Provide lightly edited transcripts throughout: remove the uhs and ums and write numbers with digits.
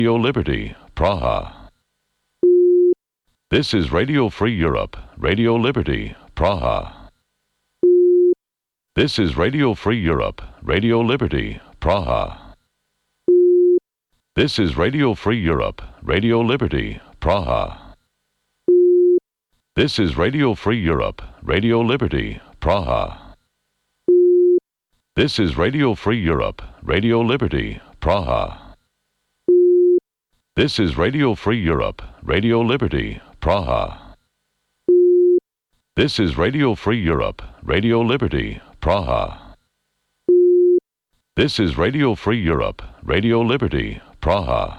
Radio Liberty, Praha. This is Radio Free Europe, Radio Liberty, Praha. This is Radio Free Europe, Radio Liberty, Praha. This is Radio Free Europe, Radio Liberty, Praha. This is Radio Free Europe, Radio Liberty, Praha. This is Radio Free Europe, Radio Liberty, Praha. This is Radio Free Europe, Radio Liberty, Praha. This is Radio Free Europe, Radio Liberty, Praha. This is Radio Free Europe, Radio Liberty, Praha.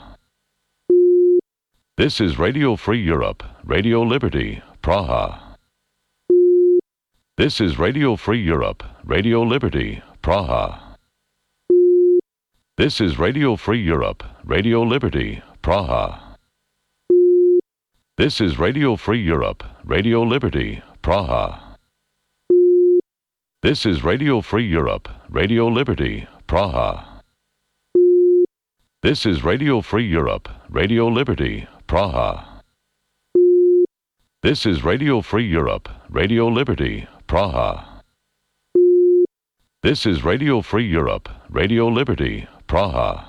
This is Radio Free Europe, Radio Liberty, Praha. This is Radio Free Europe, Radio Liberty, Praha. This is Radio Free Europe, Radio Liberty, Praha. This is Radio Free Europe, Radio Liberty, Praha. This is Radio Free Europe, Radio Liberty, Praha. This is Radio Free Europe, Radio Liberty, Praha. This is Radio Free Europe, Radio Liberty, Praha. This is Radio Free Europe, Radio Liberty, Praha.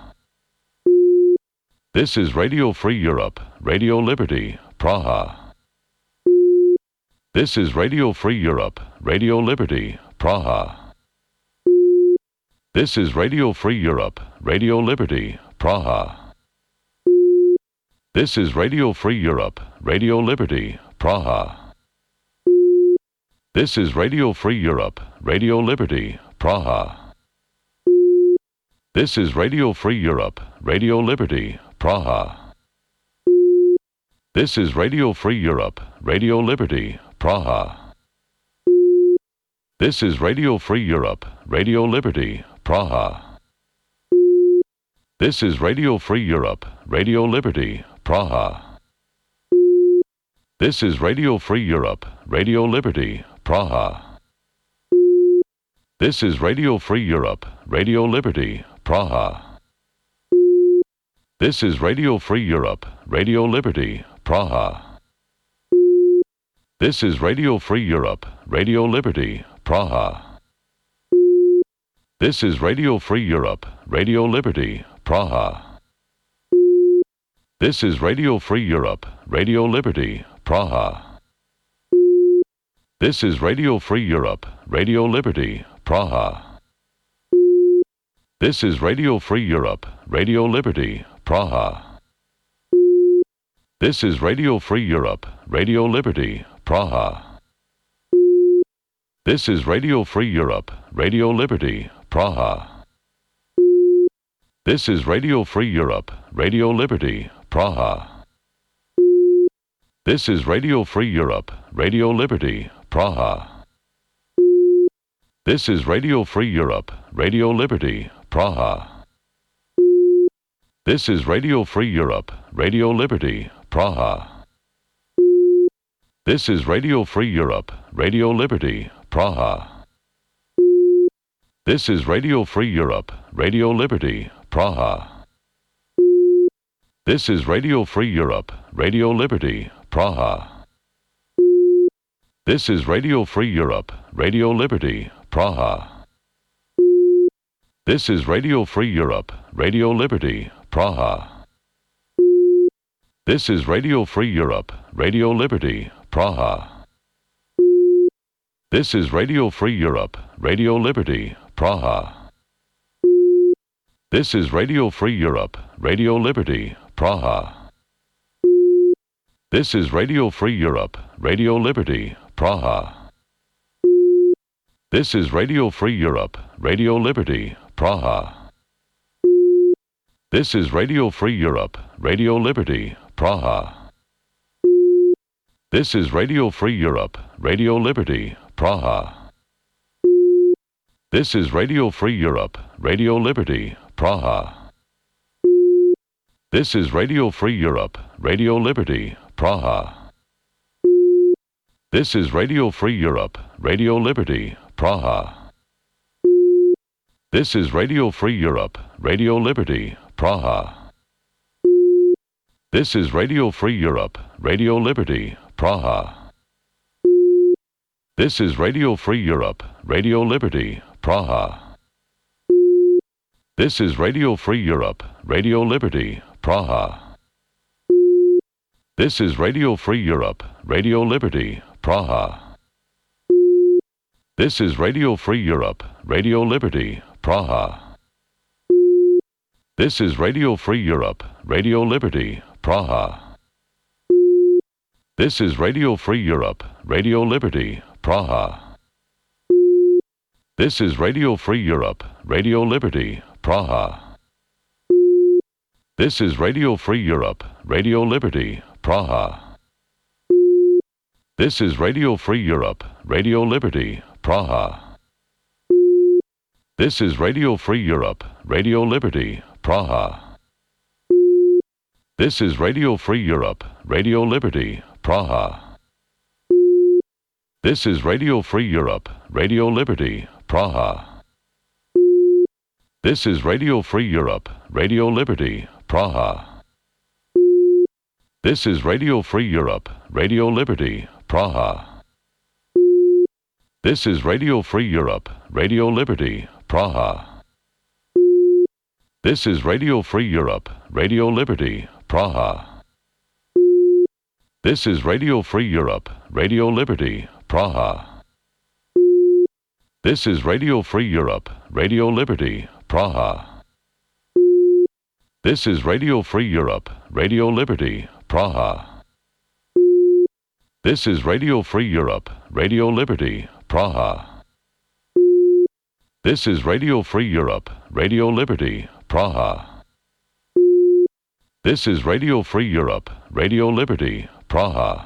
This is Radio Free Europe, Radio Liberty, Praha. This is Radio Free Europe, Radio Liberty, Praha. This is Radio Free Europe, Radio Liberty, Praha. This is Radio Free Europe, Radio Liberty, Praha. This is Radio Free Europe, Radio Liberty, Praha. This is Radio Free Europe, Radio Liberty, Praha. This is Radio Free Europe, Radio Liberty, Praha. This is Radio Free Europe, Radio Liberty, Praha. This is Radio Free Europe, Radio Liberty, Praha. This is Radio Free Europe, Radio Liberty, Praha. This is Radio Free Europe, Radio Liberty, Praha. This is Radio Free Europe, Radio Liberty, Praha. This is Radio Free Europe, Radio Liberty, Praha. This is Radio Free Europe, Radio Liberty, Praha. This is Radio Free Europe, Radio Liberty, Praha. This is Radio Free Europe, Radio Liberty, Praha. This is Radio Free Europe, Radio Liberty, Praha. This is Radio Free Europe, Radio Liberty, Praha. This is Radio Free Europe, Radio Liberty, Praha. This is Radio Free Europe, Radio Liberty, Praha. This is Radio Free Europe, Radio Liberty, Praha. This is Radio Free Europe, Radio Liberty, Praha. This is Radio Free Europe, Radio Liberty, Praha. This is Radio Free Europe, Radio Liberty, Praha. This is Radio Free Europe, Radio Liberty, Praha. This is Radio Free Europe, Radio Liberty, Praha. This is Radio Free Europe, Radio Liberty, Praha. This is Radio Free Europe, Radio Liberty, Praha. This is Radio Free Europe, Radio Liberty, Praha. This is Radio Free Europe, Radio Liberty, Praha. This is Radio Free Europe, Radio Liberty, Praha. This is Radio Free Europe, Radio Liberty, Praha. This is Radio Free Europe, Radio Liberty, Praha. This is Radio Free Europe, Radio Liberty, Praha. This is Radio Free Europe, Radio Liberty, Praha. This is Radio Free Europe, Radio Liberty, Praha. This is Radio Free Europe, Radio Liberty, Praha. This is Radio Free Europe, Radio Liberty, Praha. This is Radio Free Europe, Radio Liberty, Praha. This is Radio Free Europe, Radio Liberty, Praha. This is Radio Free Europe, Radio Liberty, Praha. This is Radio Free Europe, Radio Liberty, Praha. This is Radio Free Europe, Radio Liberty, Praha. This is Radio Free Europe, Radio Liberty, Praha. This is Radio Free Europe, Radio Liberty, Praha. This is Radio Free Europe, Radio Liberty, Praha. This is Radio Free Europe, Radio Liberty, Praha. This is Radio Free Europe, Radio Liberty, Praha. This is Radio Free Europe, Radio Liberty, Praha. This is Radio Free Europe, Radio Liberty, Praha. This is Radio Free Europe, Radio Liberty, Praha. This is Radio Free Europe, Radio Liberty, Praha. This is Radio Free Europe, Radio Liberty, Praha. This is Radio Free Europe, Radio Liberty, Praha. This is Radio Free Europe, Radio Liberty, Praha. This is Radio Free Europe, Radio Liberty, Praha. This is Radio Free Europe, Radio Liberty, Praha. This is Radio Free Europe, Radio Liberty, Praha. This is Radio Free Europe, Radio Liberty, Praha. This is Radio Free Europe, Radio Liberty, Praha. This is Radio Free Europe, Radio Liberty, Praha. This is Radio Free Europe, Radio Liberty, Praha.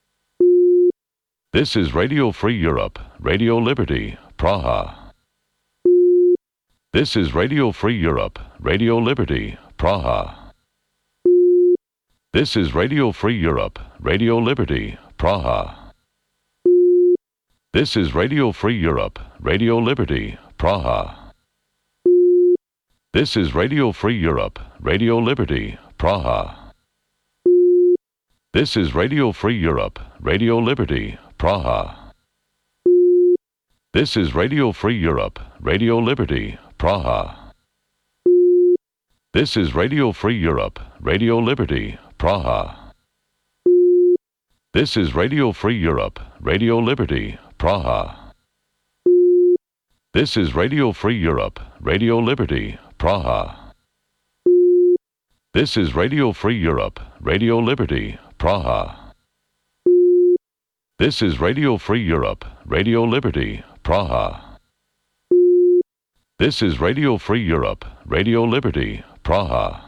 This is Radio Free Europe, Radio Liberty, Praha. This is Radio Free Europe, Radio Liberty, Praha. This is Radio Free Europe, Radio Liberty, Praha. This is Radio Free Europe, Radio Liberty, Praha. This is Radio Free Europe, Radio Liberty, Praha. This is Radio Free Europe, Radio Liberty, Praha. This is Radio Free Europe, Radio Liberty, Praha. This is Radio Free Europe, Radio Liberty, Praha. This is Radio Free Europe, Radio Liberty, Praha. This is Radio Free Europe, Radio Liberty, Praha. This is Radio Free Europe, Radio Liberty, Praha. This is Radio Free Europe, Radio Liberty, Praha. This is Radio Free Europe, Radio Liberty, Praha.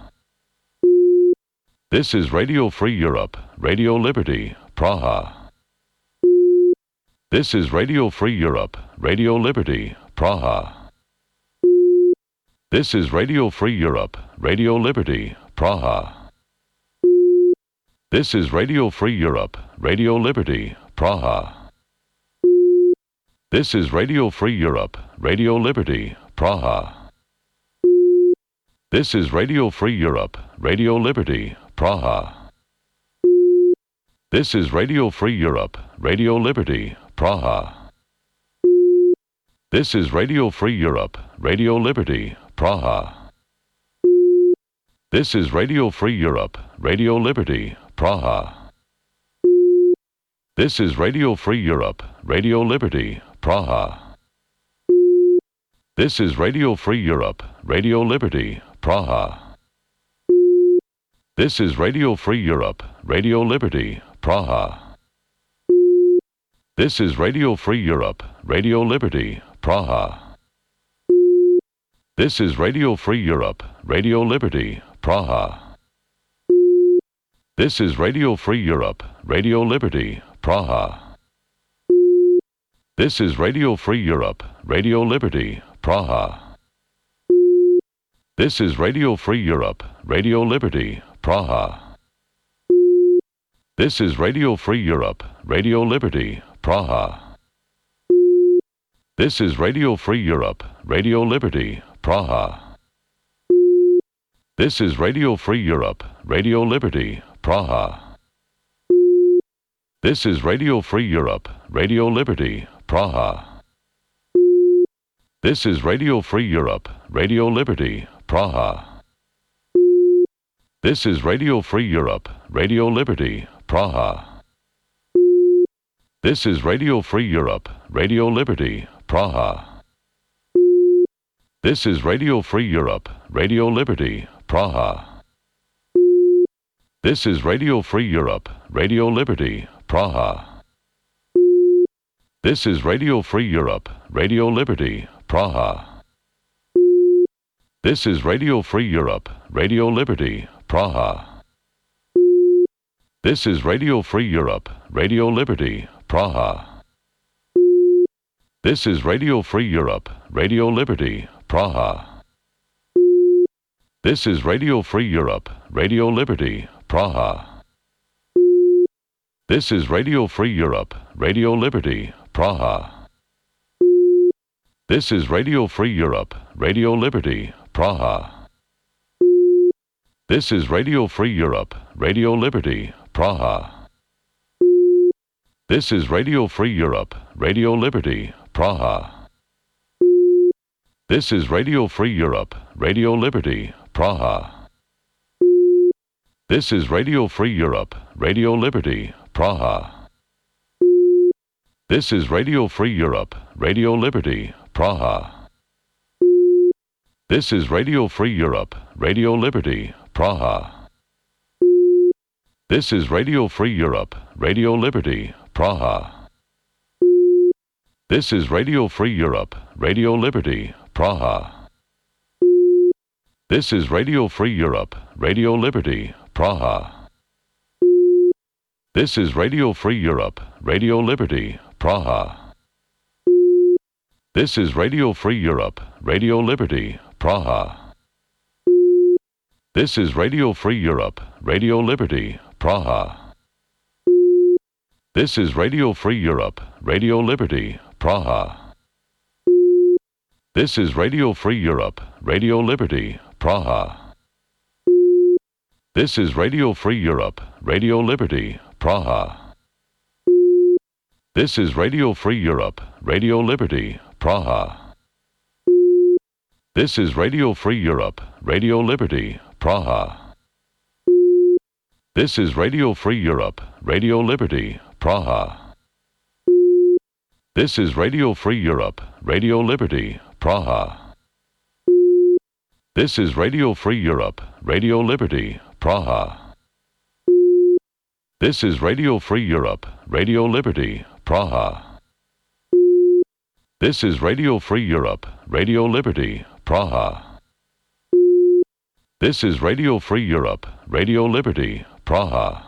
This is Radio Free Europe, Radio Liberty, Praha. This is Radio Free Europe, Radio Liberty, Praha. This is Radio Free Europe, Radio Liberty, Praha. This is Radio Free Europe, Radio Liberty, Praha. This is Radio Free Europe, Radio Liberty, Praha. This is Radio Free Europe, Radio Liberty, Praha. This is Radio Free Europe, Radio Liberty, Praha. This is Radio Free Europe, Radio Liberty, Praha. This is Radio Free Europe, Radio Liberty, Praha. This is Radio Free Europe, Radio Liberty, Praha. This is Radio Free Europe, Radio Liberty, Praha. This is Radio Free Europe, Radio Liberty, Praha. This is Radio Free Europe, Radio Liberty, Praha. This is Radio Free Europe, Radio Liberty, Praha. This is Radio Free Europe, Radio Liberty, Praha. This is Radio Free Europe, Radio Liberty, Praha. This is Radio Free Europe, Radio Liberty, Praha. This is Radio Free Europe, Radio Liberty, Praha. This is Radio Free Europe, Radio Liberty, Praha. This is Radio Free Europe, Radio Liberty, Praha. This is Radio Free Europe, Radio Liberty, Praha. This is Radio Free Europe, Radio Liberty, Praha. This is Radio Free Europe, Radio Liberty, Praha. This is Radio Free Europe, Radio Liberty, Praha. This is Radio Free Europe, Radio Liberty, Praha. This is Radio Free Europe, Radio Liberty, Praha. This is Radio Free Europe, Radio Liberty, Praha. This is Radio Free Europe, Radio Liberty, Praha. This is Radio Free Europe, Radio Liberty, Praha. This is Radio Free Europe, Radio Liberty, Praha. This is Radio Free Europe, Radio Liberty, Praha. This is Radio Free Europe, Radio Liberty, Praha. This is Radio Free Europe, Radio Liberty, Praha. This is Radio Free Europe, Radio Liberty, Praha. This is Radio Free Europe, Radio Liberty, Praha. This is Radio Free Europe, Radio Liberty, Praha. This is Radio Free Europe, Radio Liberty, Praha. This is Radio Free Europe, Radio Liberty, Praha. This is Radio Free Europe, Radio Liberty, Praha. This is Radio Free Europe, Radio Liberty, Praha. This is Radio Free Europe, Radio Liberty, Praha. This is Radio Free Europe, Radio Liberty, Praha. This is Radio Free Europe, Radio Liberty, Praha. This is Radio Free Europe, Radio Liberty, Praha. This is Radio Free Europe, Radio Liberty, Praha. This is Radio Free Europe, Radio Liberty, Praha. This is Radio Free Europe, Radio Liberty, Praha. This is Radio Free Europe, Radio Liberty, Praha. This is Radio Free Europe, Radio Liberty, Praha. This is Radio Free Europe, Radio Liberty, Praha. This is Radio Free Europe, Radio Liberty, Praha. This is Radio Free Europe, Radio Liberty, Praha. This is Radio Free Europe, Radio Liberty, Praha. This is Radio Free Europe, Radio Liberty, Praha. This is Radio Free Europe, Radio Liberty, Praha. This is Radio Free Europe, Radio Liberty, Praha.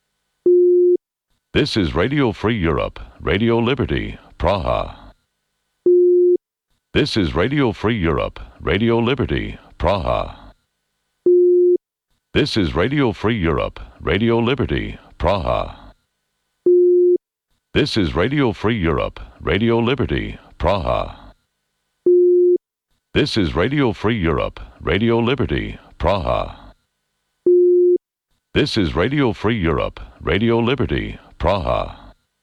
This is Radio Free Europe, Radio Liberty, Praha. This is Radio Free Europe, Radio Liberty, Praha. This is Radio Free Europe, Radio Liberty, Praha. This is Radio Free Europe, Radio Liberty, Praha. This is Radio Free Europe, Radio Liberty, Praha. This is Radio Free Europe, Radio Liberty, Praha.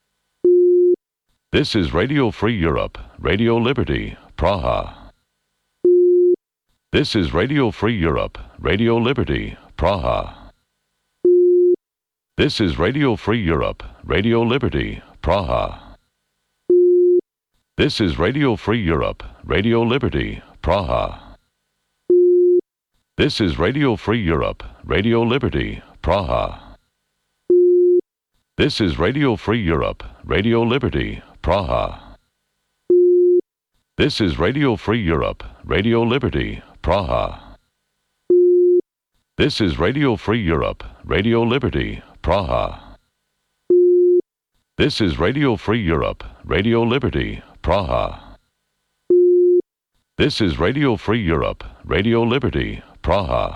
This is Radio Free Europe, Radio Liberty, Praha. This is Radio Free Europe, Radio Liberty, Praha. This is Radio Free Europe, Radio Liberty, Praha. This is Radio Free Europe, Radio Liberty, Praha. This is Radio Free Europe, Radio Liberty, Praha. This is Radio Free Europe, Radio Liberty, Praha. This is Radio Free Europe, Radio Liberty, Praha. This is Radio Free Europe, Radio Liberty, Praha. This is Radio Free Europe, Radio Liberty, Praha. This is Radio Free Europe, Radio Liberty, Praha.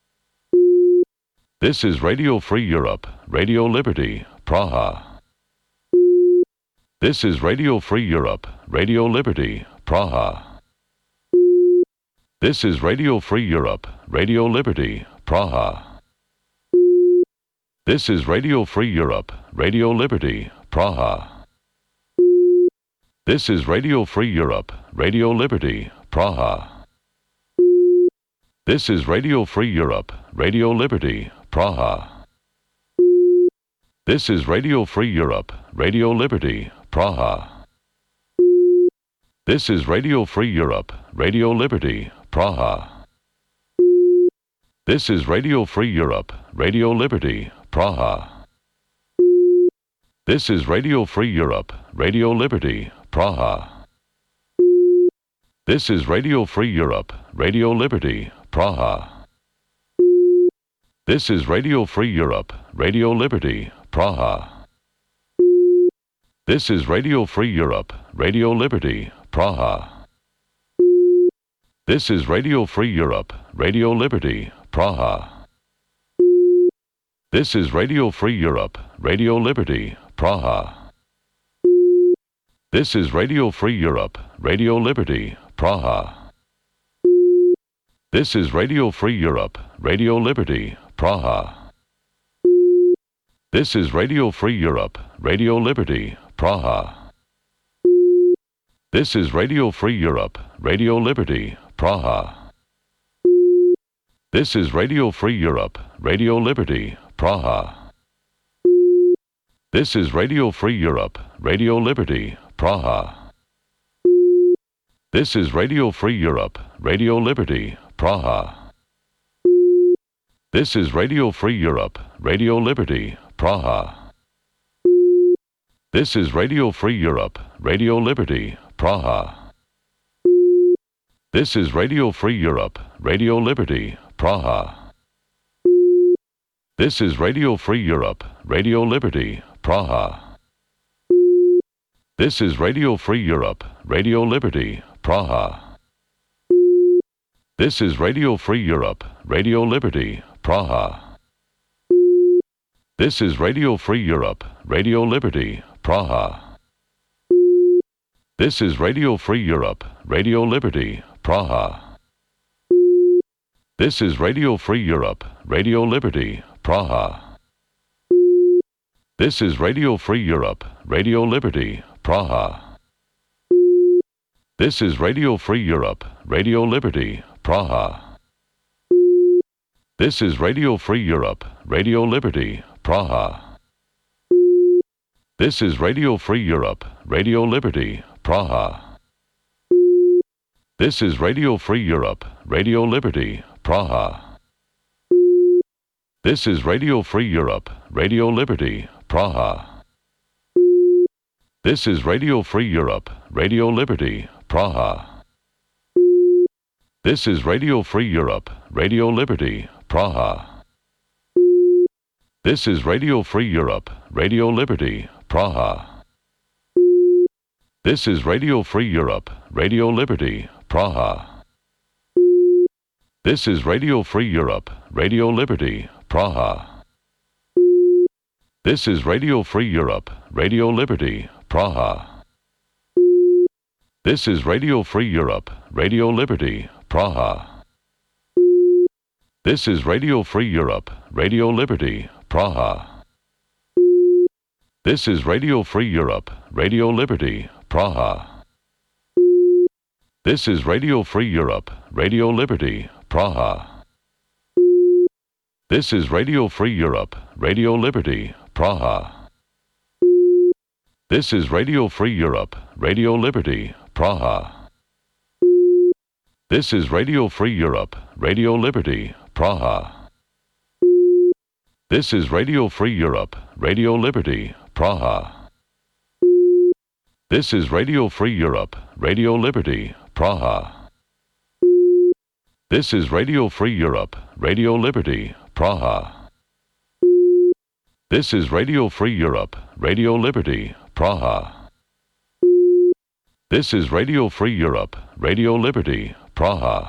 This is Radio Free Europe, Radio Liberty, Praha. This is Radio Free Europe, Radio Liberty, Praha. This is Radio Free Europe, Radio Liberty, Praha. This is Radio Free Europe, Radio Liberty, Praha. This is Radio Free Europe, Radio Liberty, Praha. This is Radio Free Europe, Radio Liberty, Praha. This is Radio Free Europe, Radio Liberty, Praha. This is Radio Free Europe, Radio Liberty, Praha. This is Radio Free Europe, Radio Liberty, Praha. This is Radio Free Europe, Radio Liberty, Praha. This is Radio Free Europe, Radio Liberty, Praha. This is Radio Free Europe, Radio Liberty, Praha. This is Radio Free Europe, Radio Liberty, Praha. This is Radio Free Europe, Radio Liberty, Praha. This is Radio Free Europe, Radio Liberty, Praha. This is Radio Free Europe, Radio Liberty, Praha. This is Radio Free Europe, Radio Liberty, Praha. This is Radio Free Europe, Radio Liberty, Praha. This is Radio Free Europe, Radio Liberty, Praha. This is Radio Free Europe, Radio Liberty, Praha. This is Radio Free Europe, Radio Liberty, Praha. This is Radio Free Europe, Radio Liberty, Praha. This is Radio Free Europe, Radio Liberty, Praha. This is Radio Free Europe, Radio Liberty, Praha. This is Radio Free Europe, Radio Liberty, Praha. This is Radio Free Europe, Radio Liberty, Praha. This is Radio Free Europe, Radio Liberty, Praha. This is Radio Free Europe, Radio Liberty, Praha. This is Radio Free Europe, Radio Liberty, Praha. This is Radio Free Europe, Radio Liberty, Praha. This is Radio Free Europe, Radio Liberty, Praha. This is Radio Free Europe, Radio Liberty, Praha. This is Radio Free Europe, Radio Liberty, Praha. This is Radio Free Europe, Radio Liberty, Praha. This is Radio Free Europe, Radio Liberty, Praha. This is Radio Free Europe, Radio Liberty, Praha. This is Radio Free Europe, Radio Liberty, Praha. This is Radio Free Europe, Radio Liberty, Praha. This is Radio Free Europe, Radio Liberty, Praha. This is Radio Free Europe, Radio Liberty, Praha. This is Radio Free Europe, Radio Liberty, Praha. This is Radio Free Europe, Radio Liberty, Praha. This is Radio Free Europe, Radio Liberty, Praha. This is Radio Free Europe, Radio Liberty, Praha. This is Radio Free Europe, Radio Liberty, Praha. This is Radio Free Europe, Radio Liberty, Praha. This is Radio Free Europe, Radio Liberty, Praha. This is Radio Free Europe, Radio Liberty, Praha. This is Radio Free Europe, Radio Liberty, Praha. This is Radio Free Europe, Radio Liberty, Praha. This is Radio Free Europe, Radio Liberty, Praha. This is Radio Free Europe, Radio Liberty, Praha. This is Radio Free Europe, Radio Liberty, Praha. This is Radio Free Europe, Radio Liberty, Praha. This is Radio Free Europe, Radio Liberty, Praha.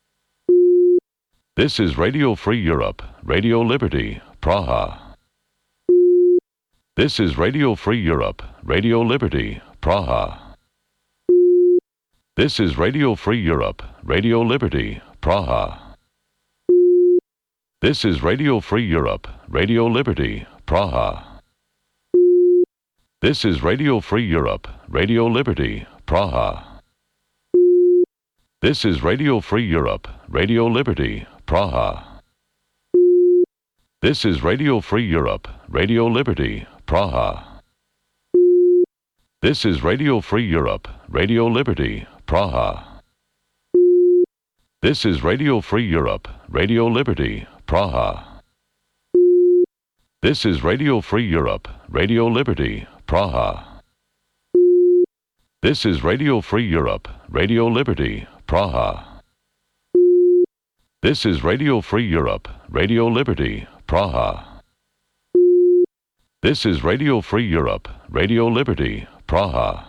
This is Radio Free Europe, Radio Liberty, Praha. This is Radio Free Europe, Radio Liberty, Praha. This is Radio Free Europe, Radio Liberty, Praha. This is Radio Free Europe, Radio Liberty, Praha. This is Radio Free Europe, Radio Liberty, Praha. This is Radio Free Europe, Radio Liberty, Praha. This is Radio Free Europe, Radio Liberty, Praha. This is Radio Free Europe, Radio Liberty, Praha. This is Radio Free Europe, Radio Liberty, Praha. This is Radio Free Europe, Radio Liberty, Praha. This is Radio Free Europe, Radio Liberty, Praha. This is Radio Free Europe, Radio Liberty, Praha. This is Radio Free Europe, Radio Liberty, Praha.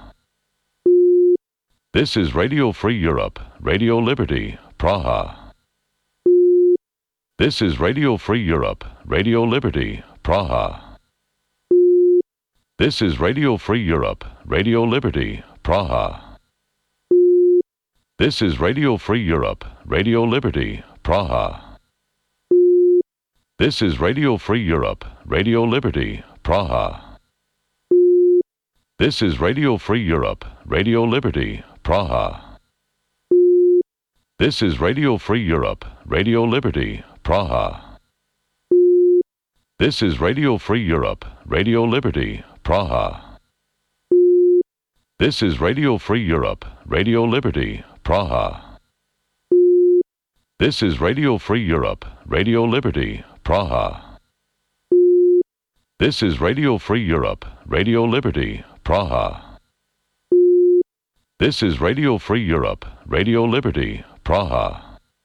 This is Radio Free Europe, Radio Liberty, Praha. This is Radio Free Europe, Radio Liberty, Praha. This is Radio Free Europe, Radio Liberty, Praha. This is Radio Free Europe, Radio Liberty, Praha. This is Radio Free Europe, Radio Liberty, Praha. This is Radio Free Europe, Radio Liberty, Praha. This is Radio Free Europe, Radio Liberty, Praha. This is Radio Free Europe, Radio Liberty, Praha. This is Radio Free Europe, Radio Liberty, Praha. This is Radio Free Europe, Radio Liberty, Praha. This is Radio Free Europe, Radio Liberty, Praha. This is Radio Free Europe, Radio Liberty, Praha.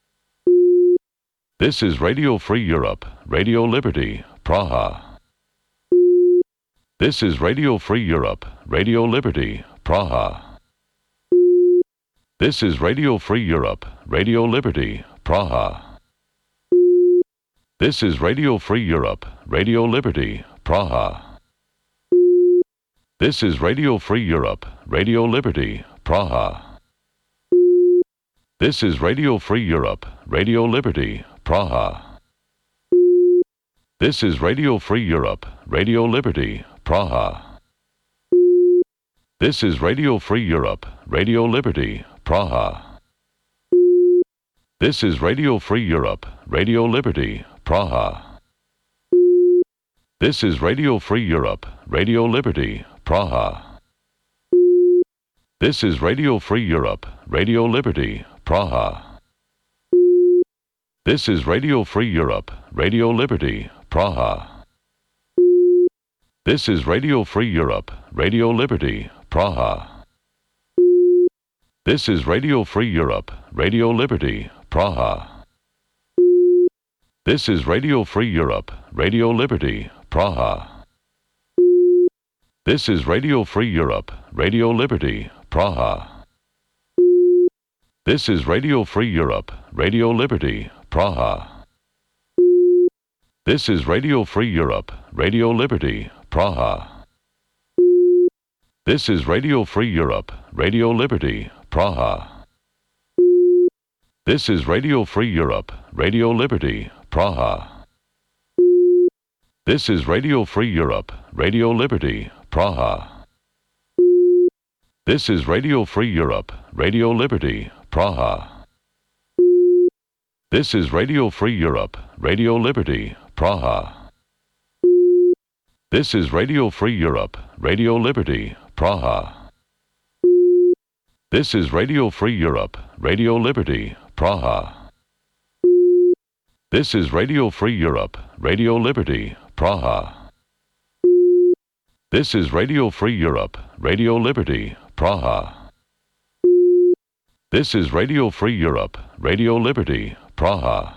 This is Radio Free Europe, Radio Liberty, Praha. This is Radio Free Europe, Radio Liberty, Praha. This is Radio Free Europe, Radio Liberty, Praha. This is Radio Free Europe, Radio Liberty, Praha. This is Radio Free Europe, Radio Liberty, Praha. This is Radio Free Europe, Radio Liberty, Praha. This is Radio Free Europe, Radio Liberty, Praha. This is Radio Free Europe, Radio Liberty, Praha. This is Radio Free Europe, Radio Liberty, Praha. This is Radio Free Europe, Radio Liberty, Praha. This is Radio Free Europe, Radio Liberty, Praha. This is Radio Free Europe, Radio Liberty, Praha. This is Radio Free Europe, Radio Liberty, Praha. This is Radio Free Europe, Radio Liberty, Praha. This is Radio Free Europe, Radio Liberty, Praha. This is Radio Free Europe, Radio Liberty, Praha. This is Radio Free Europe, Radio Liberty, Praha. This is Radio Free Europe, Radio Liberty, Praha. This is Radio Free Europe, Radio Liberty, Praha. This is Radio Free Europe, Radio Liberty, Praha. This is Radio Free Europe, Radio Liberty, Praha. This is Radio Free Europe, Radio Liberty, Praha. This is Radio Free Europe, Radio Liberty, Praha. This is Radio Free Europe, Radio Liberty, Praha. This is Radio Free Europe, Radio Liberty, Praha. This is Radio Free Europe, Radio Liberty, Praha. This is Radio Free Europe, Radio Liberty, Praha. This is Radio Free Europe, Radio Liberty, Praha.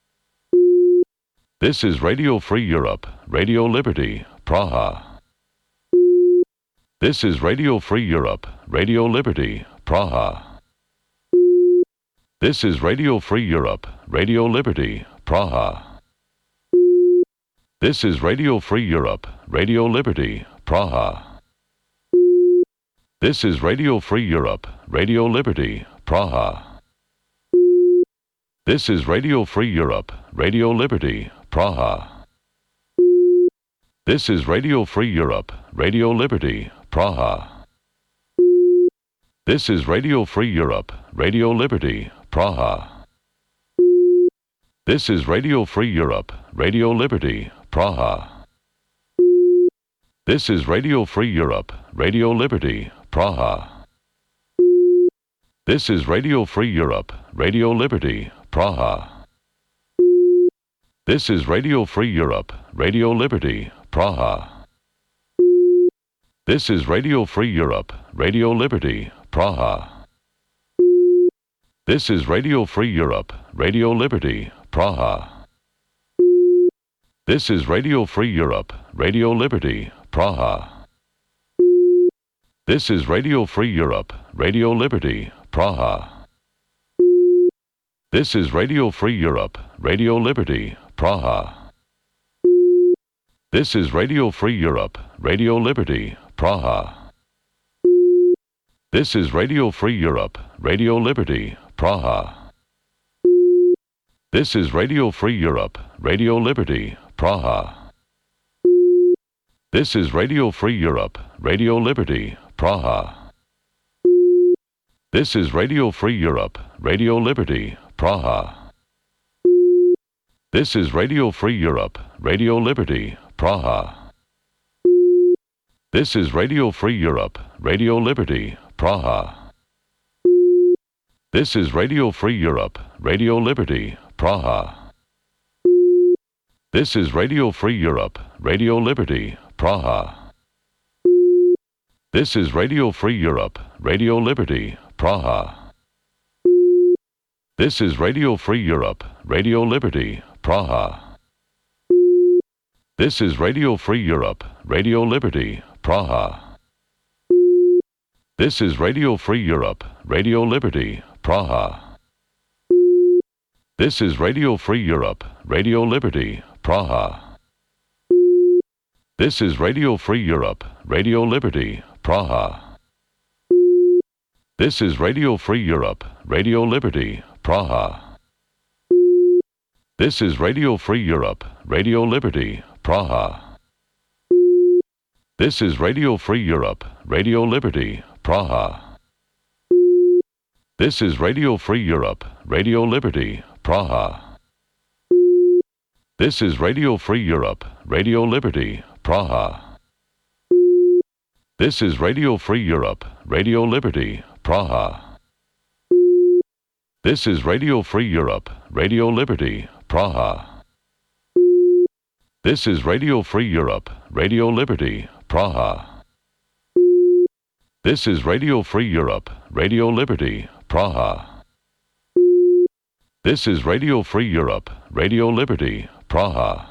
This is Radio Free Europe, Radio Liberty, Praha. This is Radio Free Europe, Radio Liberty, Praha. This is Radio Free Europe, Radio Liberty, Praha. This is Radio Free Europe, Radio Liberty, Praha. This is Radio Free Europe, Radio Liberty, Praha. This is Radio Free Europe, Radio Liberty, Praha. This is Radio Free Europe, Radio Liberty, Praha. This is Radio Free Europe, Radio Liberty, Praha. This is Radio Free Europe, Radio Liberty, Praha. This is Radio Free Europe, Radio Liberty, Praha. This is Radio Free Europe, Radio Liberty, Praha. This is Radio Free Europe, Radio Liberty, Praha. This is Radio Free Europe, Radio Liberty, Praha. This is Radio Free Europe, Radio Liberty, Praha. This is Radio Free Europe, Radio Liberty, Praha. This is Radio Free Europe, Radio Liberty, Praha. This is Radio Free Europe, Radio Liberty, Praha. This is Radio Free Europe, Radio Liberty, Praha. This is Radio Free Europe, Radio Liberty, Praha. This is Radio Free Europe, Radio Liberty, Praha. This is Radio Free Europe, Radio Liberty, Praha. This is Radio Free Europe, Radio Liberty, Praha. This is Radio Free Europe, Radio Liberty, Praha. This is Radio Free Europe, Radio Liberty, Praha. This is Radio Free Europe, Radio Liberty, Praha. This is Radio Free Europe, Radio Liberty, Praha. This is Radio Free Europe, Radio Liberty, Praha. This is Radio Free Europe, Radio Liberty, Praha. This is Radio Free Europe, Radio Liberty, Praha. This is Radio Free Europe, Radio Liberty, Praha. This is Radio Free Europe, Radio Liberty, Praha. This is Radio Free Europe, Radio Liberty, Praha. This is Radio Free Europe, Radio Liberty, Praha. This is Radio Free Europe, Radio Liberty, Praha. This is Radio Free Europe, Radio Liberty, Praha. This is Radio Free Europe, Radio Liberty, Praha. This is Radio Free Europe, Radio Liberty, Praha. This is Radio Free Europe, Radio Liberty, Praha. This is Radio Free Europe, Radio Liberty, Praha. This is Radio Free Europe, Radio Liberty, Praha. This is Radio Free Europe, Radio Liberty, Praha. This is Radio Free Europe, Radio Liberty, Praha.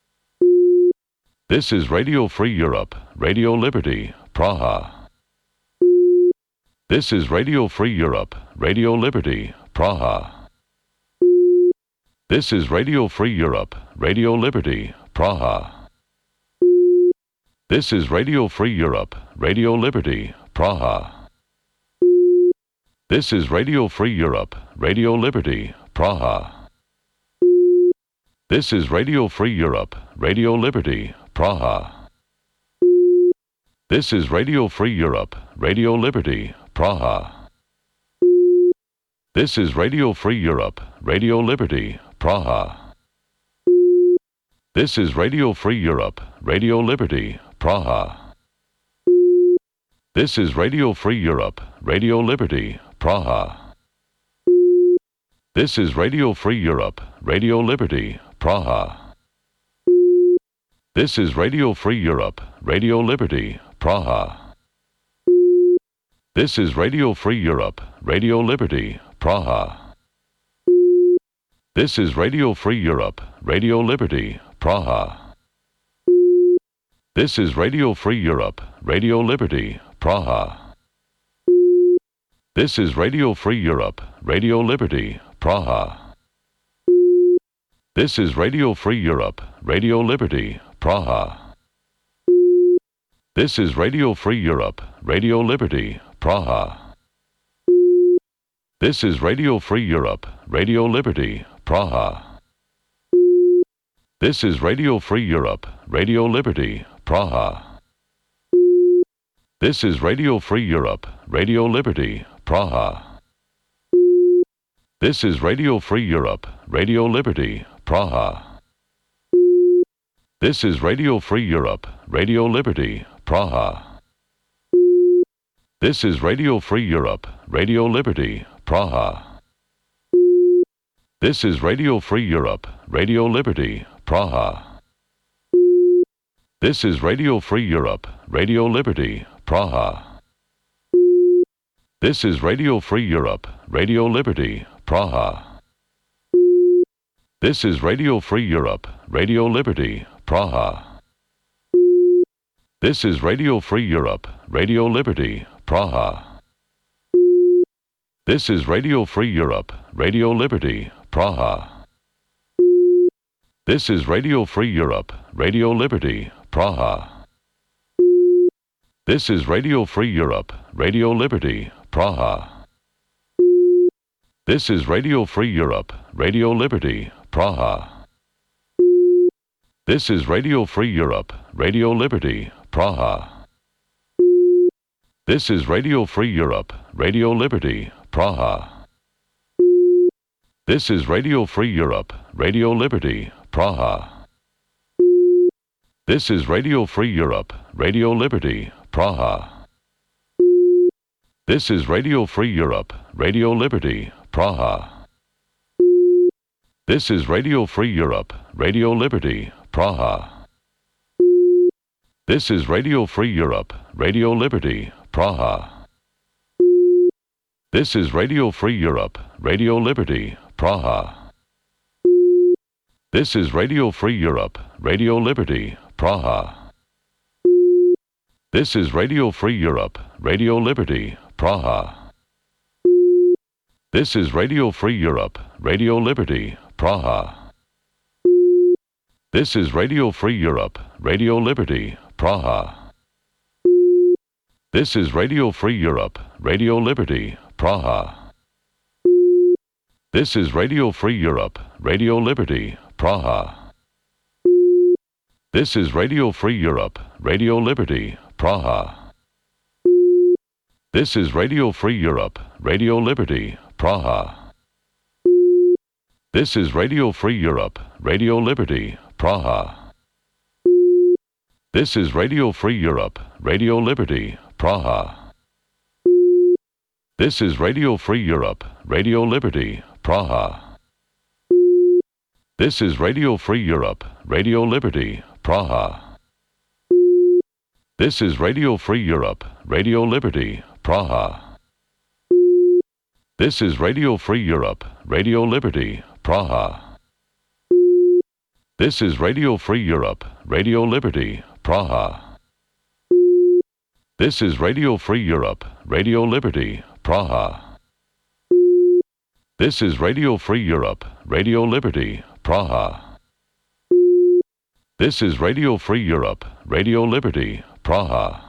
This is Radio Free Europe, Radio Liberty, Praha. This is Radio Free Europe, Radio Liberty, Praha. This is Radio Free Europe, Radio Liberty, Praha. This is Radio Free Europe, Radio Liberty, Praha. This is Radio Free Europe, Radio Liberty, Praha. This is Radio Free Europe, Radio Liberty, Praha. This is Radio Free Europe, Radio Liberty, Praha. This is Radio Free Europe, Radio Liberty, Praha. This is Radio Free Europe, Radio Liberty, Praha. This is Radio Free Europe, Radio Liberty, Praha. This is Radio Free Europe, Radio Liberty, Praha. This is Radio Free Europe, Radio Liberty, Praha. This is Radio Free Europe, Radio Liberty, Praha. This is Radio Free Europe, Radio Liberty, Praha. This is Radio Free Europe, Radio Liberty, Praha. This is Radio Free Europe, Radio Liberty, Praha. This is Radio Free Europe, Radio Liberty, Praha. This is Radio Free Europe, Radio Liberty, Praha. This is Radio Free Europe, Radio Liberty, Praha. This is Radio Free Europe, Radio Liberty, Praha. This is Radio Free Europe, Radio Liberty, Praha. This is Radio Free Europe, Radio Liberty, Praha. This is Radio Free Europe, Radio Liberty, Praha. This is Radio Free Europe, Radio Liberty, Praha. This is Radio Free Europe, Radio Liberty, Praha. This is Radio Free Europe, Radio Liberty, Praha. This is Radio Free Europe, Radio Liberty, Praha. This is Radio Free Europe, Radio Liberty, Praha. This is Radio Free Europe, Radio Liberty, Praha. This is Radio Free Europe, Radio Liberty, Praha. This is Radio Free Europe, Radio Liberty, Praha. This is Radio Free Europe, Radio Liberty, Praha. This is Radio Free Europe, Radio Liberty, Praha. This is Radio Free Europe, Radio Liberty, Praha. This is Radio Free Europe, Radio Liberty, Praha. This is Radio Free Europe, Radio Liberty, Praha. This is Radio Free Europe, Radio Liberty, Praha. This is Radio Free Europe, Radio Liberty, Praha. This is Radio Free Europe, Radio Liberty, Praha. This is Radio Free Europe, Radio Liberty, Praha. This is Radio Free Europe, Radio Liberty, Praha. This is Radio Free Europe, Radio Liberty, Praha. This is Radio Free Europe, Radio Liberty, Praha. This is Radio Free Europe, Radio Liberty, Praha. This is Radio Free Europe, Radio Liberty, Praha. This is Radio Free Europe, Radio Liberty, Praha. This is Radio Free Europe, Radio Liberty, Praha. This is Radio Free Europe, Radio Liberty, Praha. This is Radio Free Europe, Radio Liberty, Praha. This is Radio Free Europe, Radio Liberty, Praha. This is Radio Free Europe, Radio Liberty, Praha. This is Radio Free Europe, Radio Liberty, Praha. This is Radio Free Europe, Radio Liberty, Praha. This is Radio Free Europe, Radio Liberty, Praha. This is Radio Free Europe, Radio Liberty, Praha. This is Radio Free Europe, Radio Liberty, Praha. This is Radio Free Europe, Radio Liberty, Praha. This is Radio Free Europe, Radio Liberty, Praha. This is Radio Free Europe, Radio Liberty, Praha.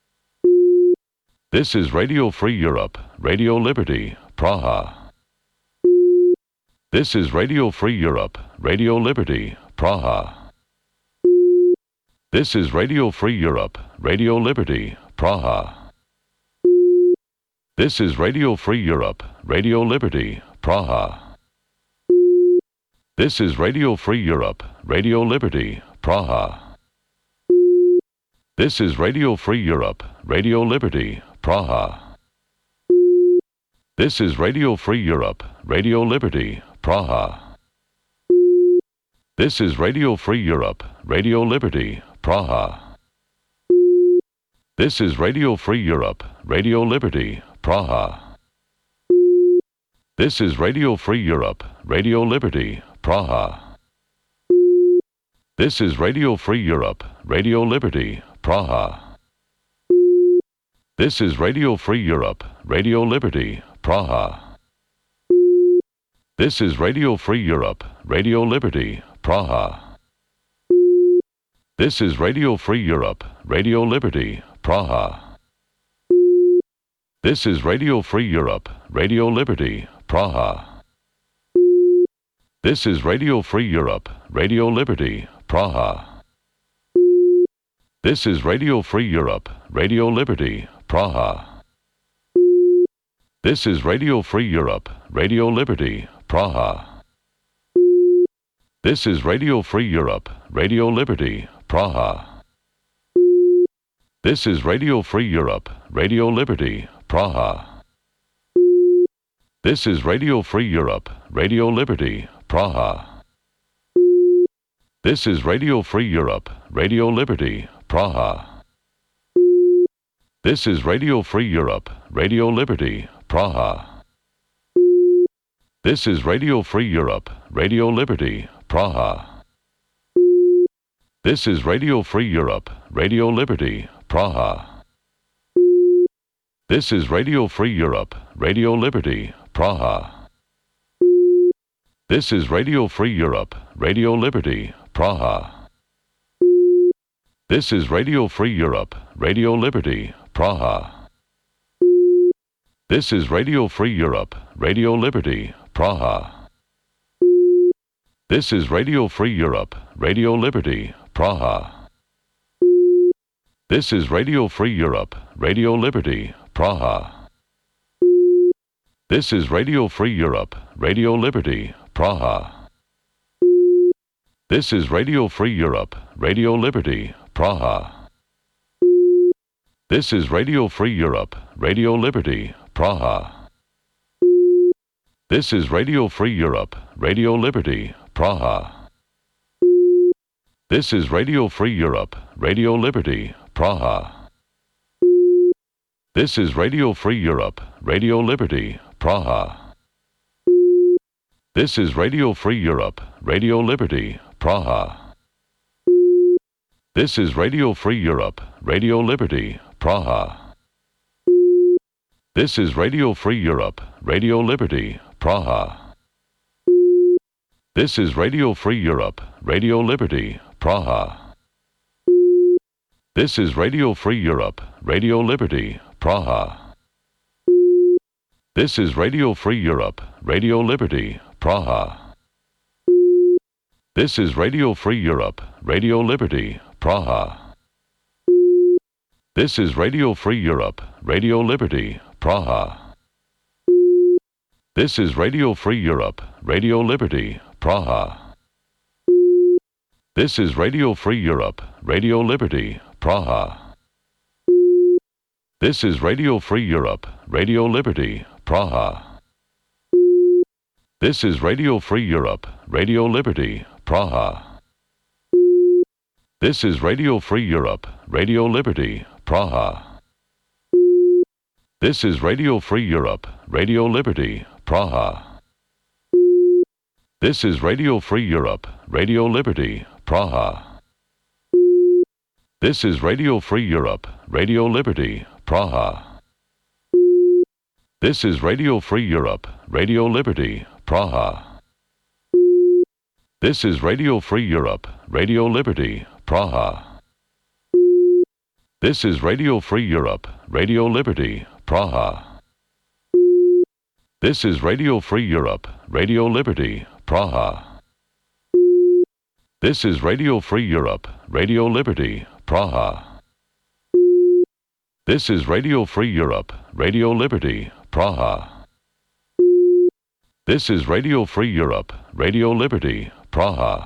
This is Radio Free Europe, Radio Liberty, Praha. This is Radio Free Europe, Radio Liberty, Praha. This is Radio Free Europe, Radio Liberty, Praha. This is Radio Free Europe, Radio Liberty, Praha. This is Radio Free Europe, Radio Liberty, Praha. This is Radio Free Europe, Radio Liberty, Praha. This is Radio Free Europe, Radio Liberty, Praha. This is Radio Free Europe, Radio Liberty, Praha. This is Radio Free Europe, Radio Liberty, Praha. This is Radio Free Europe, Radio Liberty, Praha. This is Radio Free Europe, Radio Liberty, Praha. This is Radio Free Europe, Radio Liberty, Praha. This is Radio Free Europe, Radio Liberty, Praha. This is Radio Free Europe, Radio Liberty, Praha. This is Radio Free Europe, Radio Liberty, Praha. This is Radio Free Europe, Radio Liberty, Praha. This is Radio Free Europe, Radio Liberty, Praha. This is Radio Free Europe, Radio Liberty, Praha. This is Radio Free Europe, Radio Liberty, Praha. This is Radio Free Europe, Radio Liberty, Praha. This is Radio Free Europe, Radio Liberty, Praha. This is Radio Free Europe, Radio Liberty, Praha. This is Radio Free Europe, Radio Liberty, Praha. This is Radio Free Europe, Radio Liberty, Praha. This is Radio Free Europe, Radio Liberty, Praha. This is Radio Free Europe, Radio Liberty, Praha. This is Radio Free Europe, Radio Liberty, Praha. This is Radio Free Europe, Radio Liberty, Praha. This is Radio Free Europe, Radio Liberty, Praha. This is Radio Free Europe, Radio Liberty, Praha. This is Radio Free Europe, Radio Liberty, Praha. This is Radio Free Europe, Radio Liberty, Praha. This is Radio Free Europe, Radio Liberty, Praha. This is Radio Free Europe, Radio Liberty, Praha. This is Radio Free Europe, Radio Liberty, Praha. This is Radio Free Europe, Radio Liberty, Praha. This is Radio Free Europe, Radio Liberty, Praha. This is Radio Free Europe, Radio Liberty, Praha. This is Radio Free Europe, Radio Liberty, Praha. This is Radio Free Europe, Radio Liberty, Praha. This is Radio Free Europe, Radio Liberty, Praha. This is Radio Free Europe, Radio Liberty, Praha. This is Radio Free Europe, Radio Liberty, Praha. This is Radio Free Europe, Radio Liberty, Praha. This is Radio Free Europe, Radio Liberty, Praha. This is Radio Free Europe, Radio Liberty, Praha. This is Radio Free Europe, Radio Liberty, Praha. This is Radio Free Europe, Radio Liberty, Praha. This is Radio Free Europe, Radio Liberty, Praha. This is Radio Free Europe, Radio Liberty, Praha. This is Radio Free Europe, Radio Liberty, Praha. This is Radio Free Europe, Radio Liberty, Praha. This is Radio Free Europe, Radio Liberty, Praha. This is Radio Free Europe, Radio Liberty, Praha. This is Radio Free Europe, Radio Liberty, Praha. This is Radio Free Europe, Radio Liberty, Praha. This is Radio Free Europe, Radio Liberty, Praha. This is Radio Free Europe, Radio Liberty, Praha. This is Radio Free Europe, Radio Liberty, Praha. This is Radio Free Europe, Radio Liberty, Praha.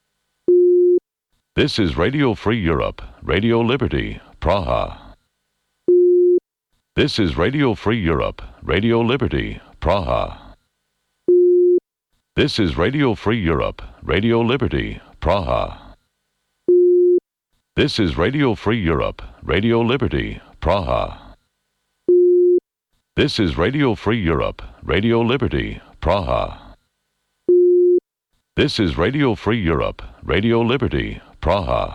This is Radio Free Europe, Radio Liberty, Praha. This is Radio Free Europe, Radio Liberty, Praha. This is Radio Free Europe, Radio Liberty, Praha. This is Radio Free Europe, Radio Liberty, Praha. This is Radio Free Europe, Radio Liberty, Praha. This is Radio Free Europe, Radio Liberty, Praha.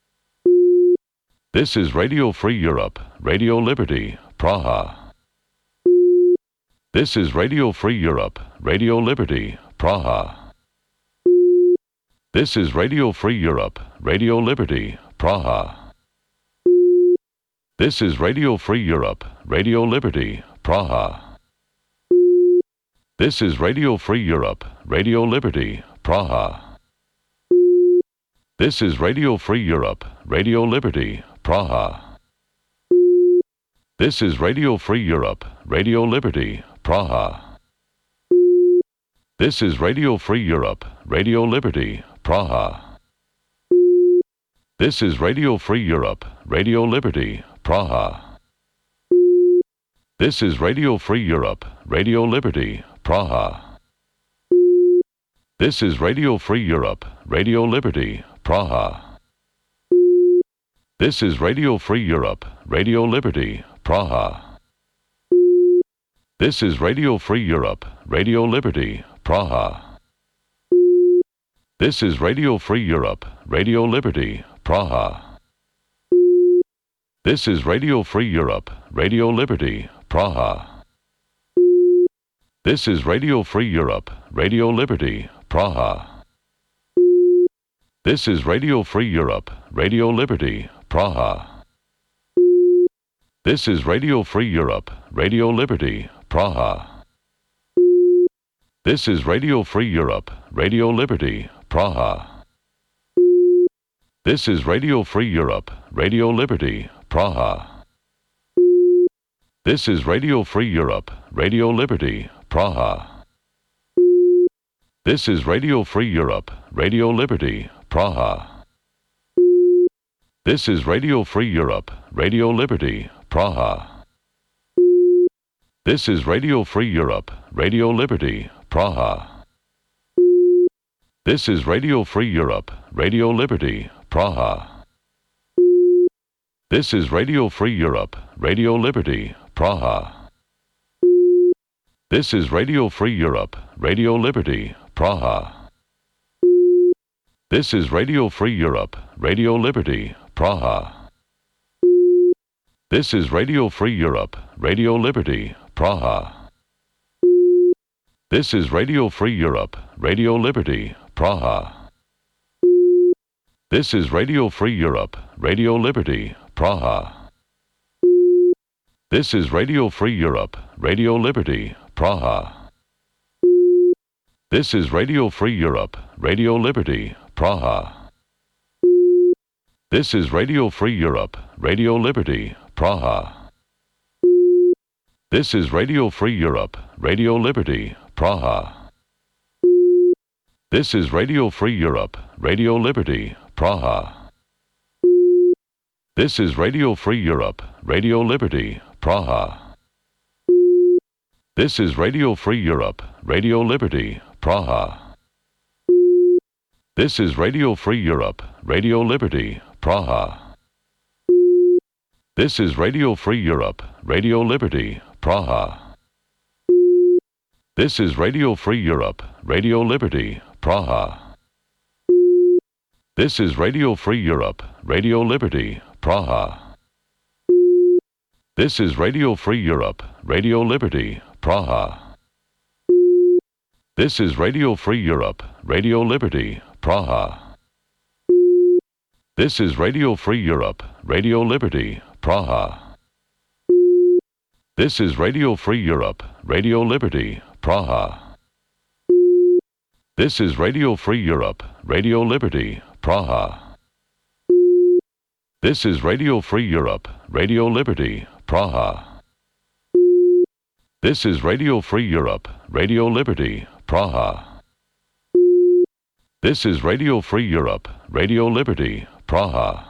This is Radio Free Europe, Radio Liberty, Praha. This is Radio Free Europe, Radio Liberty, Praha. This is Radio Free Europe, Radio Liberty, Praha. This is Radio Free Europe, Radio Liberty, Praha. This is Radio Free Europe, Radio Liberty, Praha. This is Radio Free Europe, Radio Liberty, Praha. This is Radio Free Europe, Radio Liberty, Praha. This is Radio Free Europe, Radio Liberty, Praha. This is Radio Free Europe, Radio Liberty, Praha. This is Radio Free Europe, Radio Liberty, Praha. This is Radio Free Europe, Radio Liberty, Praha. This is Radio Free Europe, Radio Liberty, Praha. This is Radio Free Europe, Radio Liberty, Praha. This is Radio Free Europe, Radio Liberty, Praha. This is Radio Free Europe, Radio Liberty, Praha. This is Radio Free Europe, Radio Liberty, Praha. This is Radio Free Europe, Radio Liberty, Praha. This is Radio Free Europe, Radio Liberty, Praha. This is Radio Free Europe, Radio Liberty, Praha. This is Radio Free Europe, Radio Liberty, Praha. This is Radio Free Europe, Radio Liberty, Praha. This is Radio Free Europe, Radio Liberty, Praha. This is Radio Free Europe, Radio Liberty, Praha. This is Radio Free Europe, Radio Liberty, Praha. This is Radio Free Europe, Radio Liberty, Praha. This is Radio Free Europe, Radio Liberty, Praha. This is Radio Free Europe, Radio Liberty, Praha. This is Radio Free Europe, Radio Liberty, Praha. This is Radio Free Europe, Radio Liberty, Praha. This is Radio Free Europe, Radio Liberty, Praha. This is Radio Free Europe, Radio Liberty, Praha. This is Radio Free Europe, Radio Liberty, Praha. This is Radio Free Europe, Radio Liberty, Praha. This is Radio Free Europe, Radio Liberty, Praha. This is Radio Free Europe, Radio Liberty, Praha. This is Radio Free Europe, Radio Liberty, Praha. This is Radio Free Europe, Radio Liberty, Praha. This is Radio Free Europe, Radio Liberty, Praha. This is Radio Free Europe, Radio Liberty, Praha. This is Radio Free Europe, Radio Liberty, Praha. This is Radio Free Europe, Radio Liberty, Praha. This is Radio Free Europe, Radio Liberty, Praha. This is Radio Free Europe, Radio Liberty, Praha. This is Radio Free Europe, Radio Liberty, Praha. This is Radio Free Europe, Radio Liberty, Praha. This is Radio Free Europe, Radio Liberty, Praha. This is Radio Free Europe, Radio Liberty, Praha. This is Radio Free Europe, Radio Liberty, Praha. This is Radio Free Europe, Radio Liberty, Praha. This is Radio Free Europe, Radio Liberty, Praha.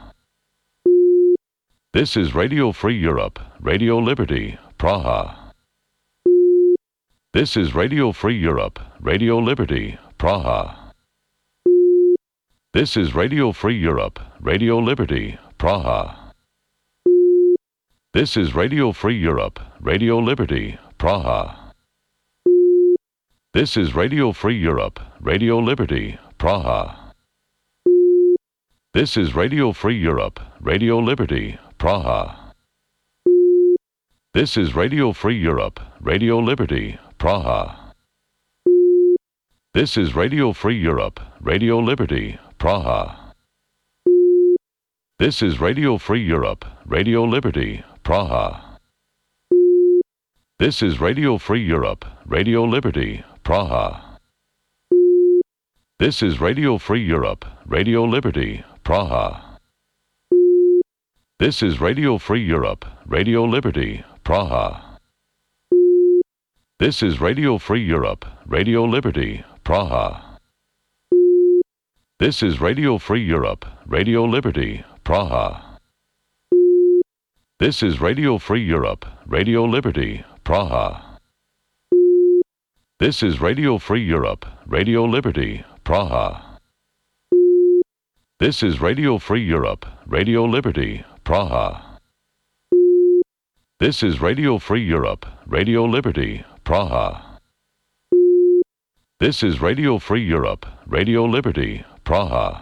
This is Radio Free Europe, Radio Liberty, Praha. This is Radio Free Europe, Radio Liberty, Praha. This is Radio Free Europe, Radio Liberty, Praha. This is Radio Free Europe, Radio Liberty, Praha. This is Radio Free Europe, Radio Liberty, Praha. This is Radio Free Europe, Radio Liberty, Praha. This is Radio Free Europe, Radio Liberty, Praha. This is Radio Free Europe, Radio Liberty, Praha. This is Radio Free Europe, Radio Liberty, Praha. This is Radio Free Europe, Radio Liberty, Praha. This is Radio Free Europe, Radio Liberty, Praha. This is Radio Free Europe, Radio Liberty, Praha. This is Radio Free Europe, Radio Liberty, Praha. This is Radio Free Europe, Radio Liberty, Praha. This is Radio Free Europe, Radio Liberty, Praha. This is Radio Free Europe, Radio Liberty, Praha. This is Radio Free Europe, Radio Liberty, Praha. This is Radio Free Europe, Radio Liberty, Praha. This is Radio Free Europe, Radio Liberty, Praha.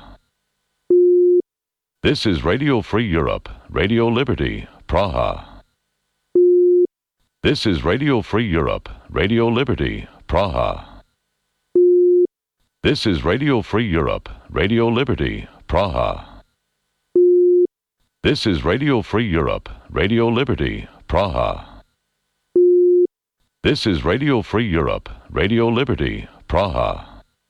This is Radio Free Europe, Radio Liberty, Praha. This is Radio Free Europe, Radio Liberty, Praha. This is Radio Free Europe, Radio Liberty, Praha. This is Radio Free Europe, Radio Liberty, Praha. This is Radio Free Europe, Radio Liberty, Praha.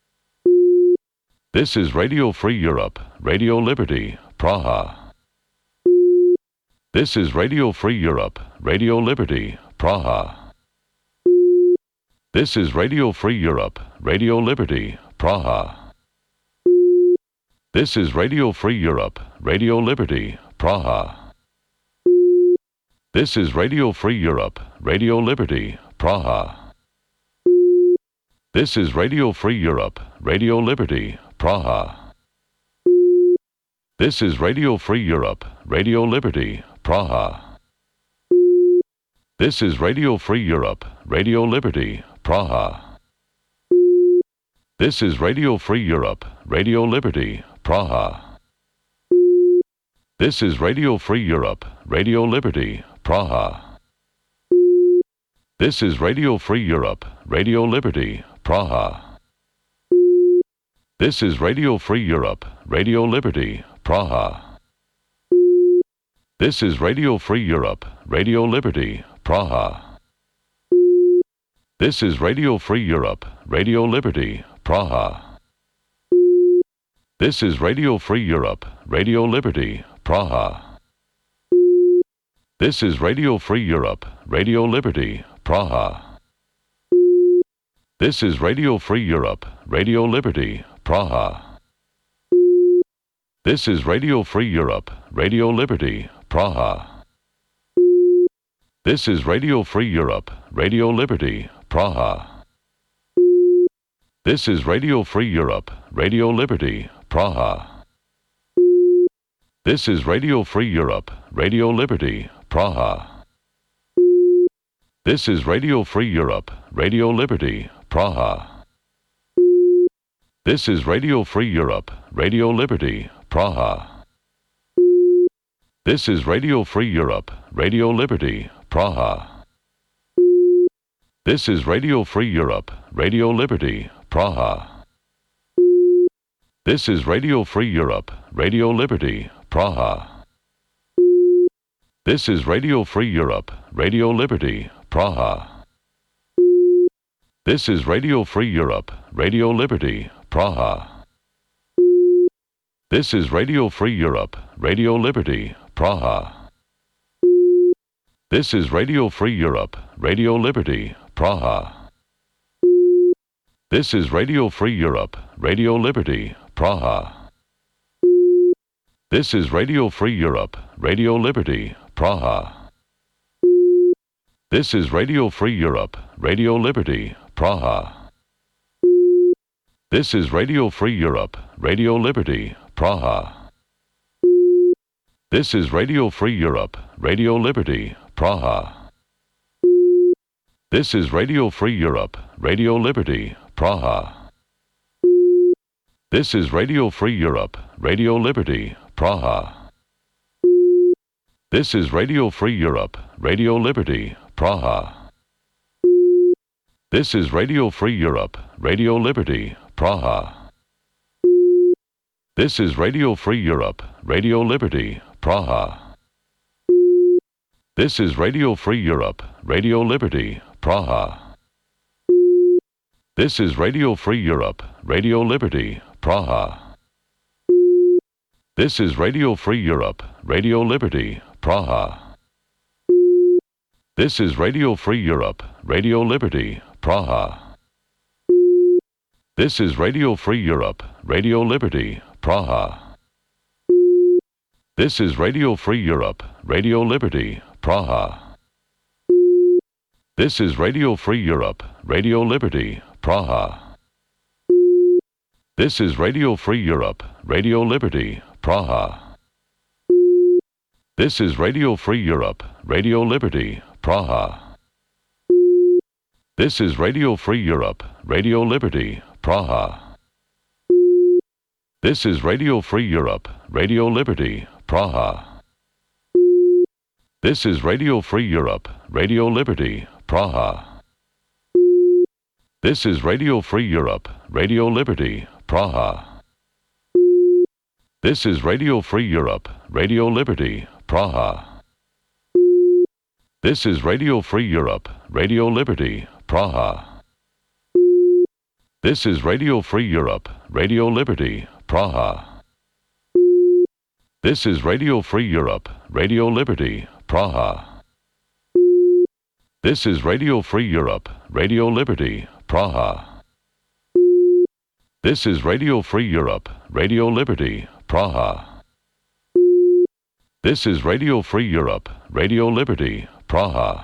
This is Radio Free Europe, Radio Liberty, Praha. This is Radio Free Europe, Radio Liberty, Praha. This is Radio Free Europe, Radio Liberty, Praha. This is Radio Free Europe, Radio Liberty, Praha. This is Radio Free Europe, Radio Liberty, Praha. This is Radio Free Europe, Radio Liberty, Praha. This is Radio Free Europe, Radio Liberty, Praha. This is Radio Free Europe, Radio Liberty, Praha. This is Radio Free Europe, Radio Liberty, Praha. This is Radio Free Europe, Radio Liberty, Praha. This is Radio Free Europe, Radio Liberty, Praha. This is Radio Free Europe, Radio Liberty, Praha. This is Radio Free Europe, Radio Liberty, Praha. This is Radio Free Europe, Radio Liberty, Praha. This is Radio Free Europe, Radio Liberty, Praha. This is Radio Free Europe, Radio Liberty, Praha. This is Radio Free Europe, Radio Liberty, Praha. This is Radio Free Europe, Radio Liberty, Praha. This is Radio Free Europe, Radio Liberty, Praha. This is Radio Free Europe, Radio Liberty, Praha. This is Radio Free Europe, Radio Liberty, Praha. This is Radio Free Europe, Radio Liberty, Praha. This is Radio Free Europe, Radio Liberty, Praha. This is Radio Free Europe, Radio Liberty, Praha. This is Radio Free Europe, Radio Liberty, Praha. This is Radio Free Europe, Radio Liberty, Praha. This is Radio Free Europe, Radio Liberty, Praha. This is Radio Free Europe, Radio Liberty, Praha. This is Radio Free Europe, Radio Liberty, Praha. This is Radio Free Europe, Radio Liberty, Praha. This is Radio Free Europe, Radio Liberty, Praha. This is Radio Free Europe, Radio Liberty, Praha. This is Radio Free Europe, Radio Liberty, Praha. This is Radio Free Europe, Radio Liberty, Praha. This is Radio Free Europe, Radio Liberty, Praha. This is Radio Free Europe, Radio Liberty, Praha. This is Radio Free Europe, Radio Liberty, Praha. This is Radio Free Europe, Radio Liberty, Praha. This is Radio Free Europe, Radio Liberty, Praha. This is Radio Free Europe, Radio Liberty, Praha. This is Radio Free Europe, Radio Liberty, Praha. This is Radio Free Europe, Radio Liberty, Praha. This is Radio Free Europe, Radio Liberty, Praha. This is Radio Free Europe, Radio Liberty, Praha. This is Radio Free Europe, Radio Liberty, Praha. This is Radio Free Europe, Radio Liberty, Praha. This is Radio Free Europe, Radio Liberty, Praha. This is Radio Free Europe, Radio Liberty, Praha. This is Radio Free Europe, Radio Liberty, Praha. This is Radio Free Europe, Radio Liberty, Praha. This is Radio Free Europe, Radio Liberty, Praha. This is Radio Free Europe, Radio Liberty, Praha. This is Radio Free Europe, Radio Liberty, Praha. This is Radio Free Europe, Radio Liberty, Praha. This is Radio Free Europe, Radio Liberty, Praha. This is Radio Free Europe, Radio Liberty, Praha. This is Radio Free Europe, Radio Liberty, Praha. This is Radio Free Europe, Radio Liberty, Praha. This is Radio Free Europe, Radio Liberty, Praha. This is Radio Free Europe, Radio Liberty, Praha.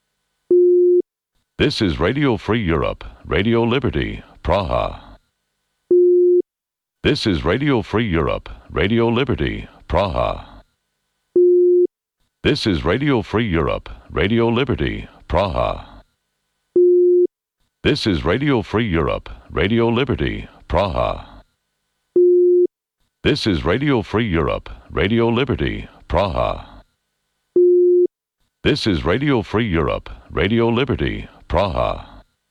This is Radio Free Europe, Radio Liberty, Praha. This is Radio Free Europe, Radio Liberty, Praha. This is Radio Free Europe, Radio Liberty, Praha. This is Radio Free Europe, Radio Liberty, Praha. This is Radio Free Europe, Radio Liberty, Praha. This is Radio Free Europe, Radio Liberty, Praha.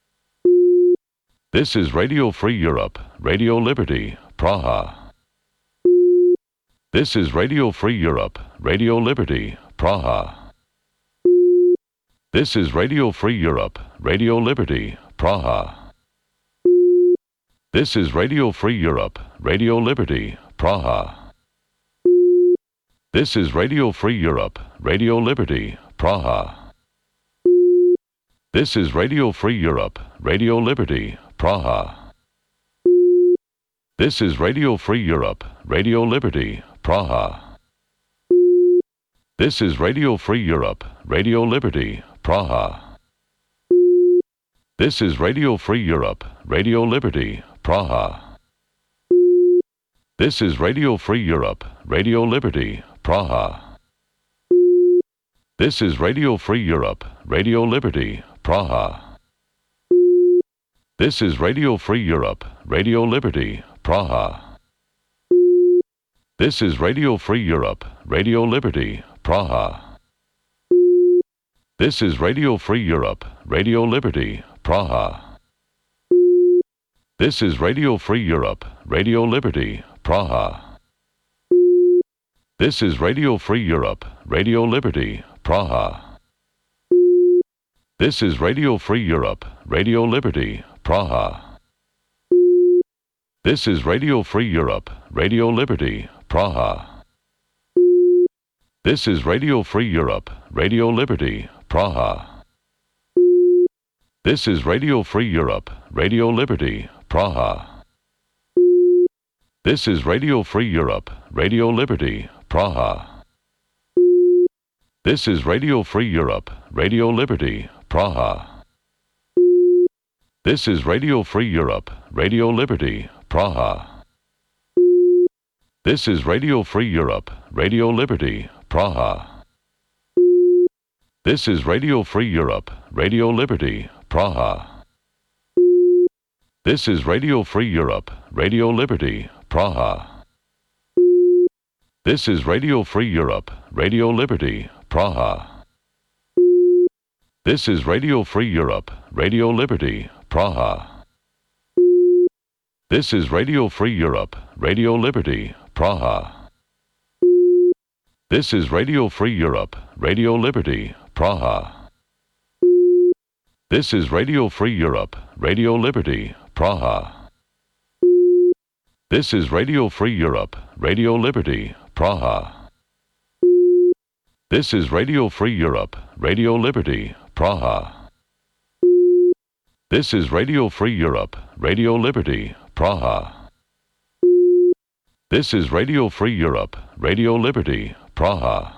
This is Radio Free Europe, Radio Liberty, Praha. This is Radio Free Europe, Radio Liberty, Praha. This is Radio Free Europe, Radio Liberty, Praha. This is Radio Free Europe, Radio Liberty, Praha. This is Radio Free Europe, Radio Liberty, Praha. This is Radio Free Europe, Radio Liberty, Praha. This is Radio Free Europe, Radio Liberty, Praha. This is Radio Free Europe, Radio Liberty, Praha. This is Radio Free Europe, Radio Liberty, Praha. This is Radio Free Europe, Radio Liberty, Praha. This is Radio Free Europe, Radio Liberty, Praha. This is Radio Free Europe, Radio Liberty, Praha. This is Radio Free Europe, Radio Liberty, Praha. This is Radio Free Europe, Radio Liberty, Praha. This is Radio Free Europe, Radio Liberty, Praha. This is Radio Free Europe, Radio Liberty, Praha. This is Radio Free Europe, Radio Liberty, Praha. This is Radio Free Europe, Radio Liberty, Praha. This is Radio Free Europe, Radio Liberty, Praha. This is Radio Free Europe, Radio Liberty, Praha. This is Radio Free Europe, Radio Liberty, Praha. This is Radio Free Europe, Radio Liberty, Praha. This is Radio Free Europe, Radio Liberty, Praha. This is Radio Free Europe, Radio Liberty, Praha. This is Radio Free Europe, Radio Liberty, Praha. This is Radio Free Europe, Radio Liberty, Praha. This is Radio Free Europe, Radio Liberty, Praha. This is Radio Free Europe, Radio Liberty, Praha. This is Radio Free Europe, Radio Liberty, Praha. This is Radio Free Europe, Radio Liberty, Praha. This is Radio Free Europe, Radio Liberty, Praha. This is Radio Free Europe, Radio Liberty, Praha. This is Radio Free Europe, Radio Liberty, Praha. This is Radio Free Europe, Radio Liberty, Praha. This is Radio Free Europe, Radio Liberty, Praha.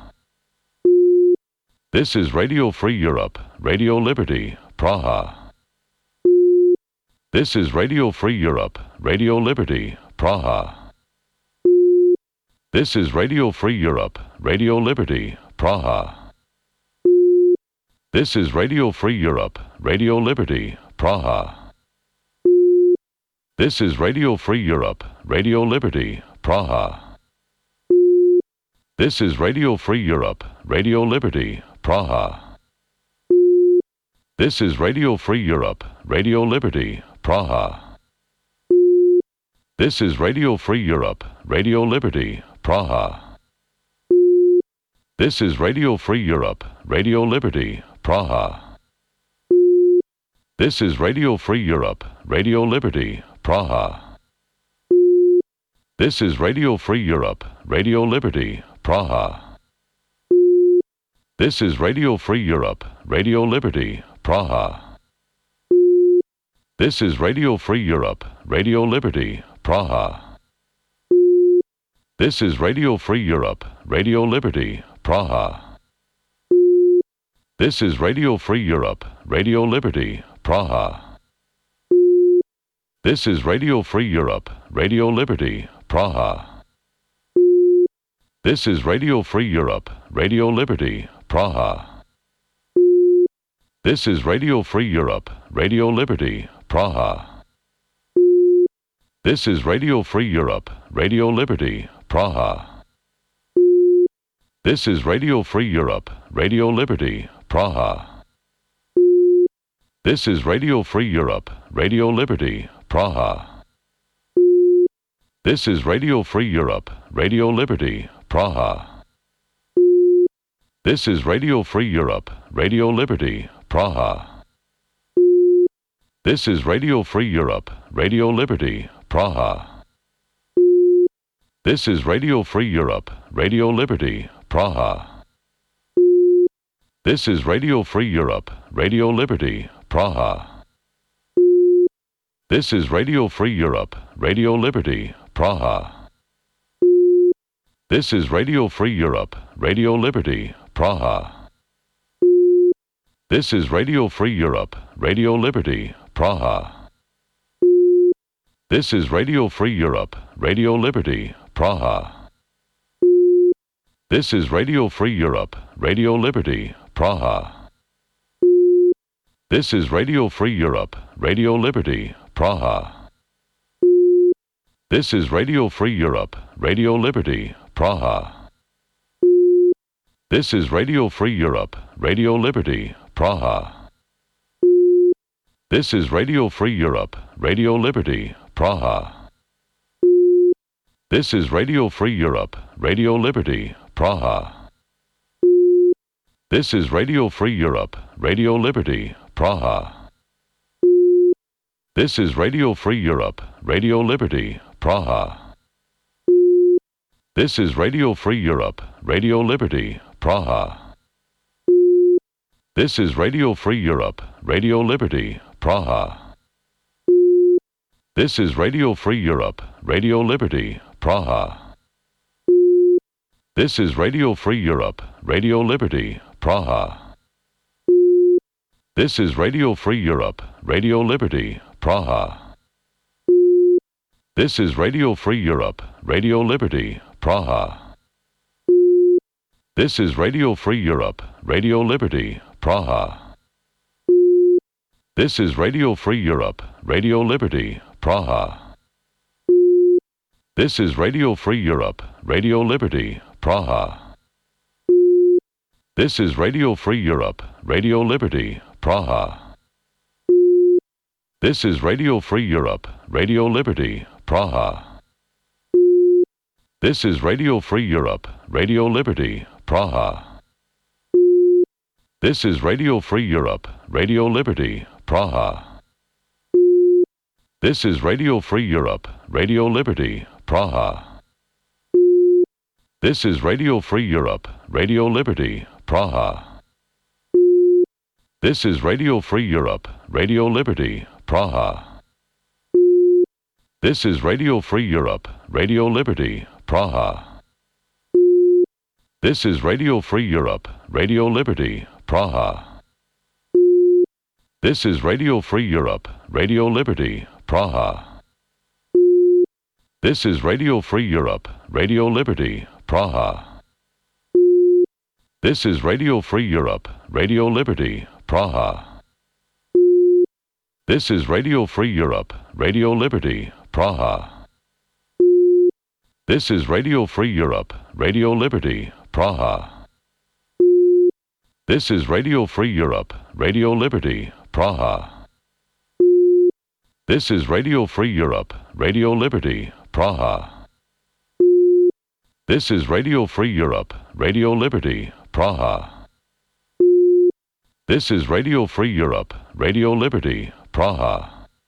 This is Radio Free Europe, Radio Liberty, Praha. This is Radio Free Europe, Radio Liberty, Praha. This is Radio Free Europe, Radio Liberty, Praha. This is Radio Free Europe, Radio Liberty, Praha. This is Radio Free Europe, Radio Liberty, Praha. This is Radio Free Europe, Radio Liberty, Praha. This is Radio Free Europe, Radio Liberty, Praha. This is Radio Free Europe, Radio Liberty, Praha. This is Radio Free Europe, Radio Liberty, Praha. This is Radio Free Europe, Radio Liberty, Praha. This is Radio Free Europe, Radio Liberty, Praha. This is Radio Free Europe, Radio Liberty, Praha. This is Radio Free Europe, Radio Liberty, Praha. This is Radio Free Europe, Radio Liberty, Praha. This is Radio Free Europe, Radio Liberty, Praha. This is Radio Free Europe, Radio Liberty, Praha. This is Radio Free Europe, Radio Liberty, Praha. This is Radio Free Europe, Radio Liberty, Praha. This is Radio Free Europe, Radio Liberty, Praha. This is Radio Free Europe, Radio Liberty, Praha. This is Radio Free Europe, Radio Liberty, Praha. This is Radio Free Europe, Radio Liberty, Praha. This is Radio Free Europe, Radio Liberty, Praha. This is Radio Free Europe, Radio Liberty, Praha. This is Radio Free Europe, Radio Liberty, Praha. This is Radio Free Europe, Radio Liberty, Praha. This is Radio Free Europe, Radio Liberty, Praha. This is Radio Free Europe, Radio Liberty, Praha. This is Radio Free Europe, Radio Liberty, Praha. This is Radio Free Europe, Radio Liberty, Praha. This is Radio Free Europe, Radio Liberty, Praha. This is Radio Free Europe, Radio Liberty, Praha. This is Radio Free Europe, Radio Liberty, Praha. This is Radio Free Europe, Radio Liberty, Praha. This is Radio Free Europe, Radio Liberty, Praha. This is Radio Free Europe, Radio Liberty, Praha. This is Radio Free Europe, Radio Liberty, Praha. This is Radio Free Europe, Radio Liberty, Praha. This is Radio Free Europe, Radio Liberty, Praha. This is Radio Free Europe, Radio Liberty, Praha. This is Radio Free Europe, Radio Liberty, Praha. This is Radio Free Europe, Radio Liberty, Praha. This is Radio Free Europe, Radio Liberty, Praha. This is Radio Free Europe, Radio Liberty, Praha. This is Radio Free Europe, Radio Liberty, Praha. This is Radio Free Europe, Radio Liberty, Praha. This is Radio Free Europe, Radio Liberty, Praha. This is Radio Free Europe, Radio Liberty, Praha. This is Radio Free Europe, Radio Liberty, Praha. This is Radio Free Europe, Radio Liberty, Praha. This is Radio Free Europe, Radio Liberty, Praha. This is Radio Free Europe, Radio Liberty, Praha. This is Radio Free Europe, Radio Liberty, Praha. This is Radio Free Europe, Radio Liberty, Praha. This is Radio Free Europe, Radio Liberty, Praha. This is Radio Free Europe, Radio Liberty, Praha. This is Radio Free Europe, Radio Liberty, Praha. This is Radio Free Europe, Radio Liberty, Praha. This is Radio Free Europe, Radio Liberty, Praha. This is Radio Free Europe, Radio Liberty, Praha. This is Radio Free Europe, Radio Liberty, Praha. This is Radio Free Europe, Radio Liberty, Praha. This is Radio Free Europe, Radio Liberty, Praha. This is Radio Free Europe, Radio Liberty, Praha. This is Radio Free Europe, Radio Liberty, Praha.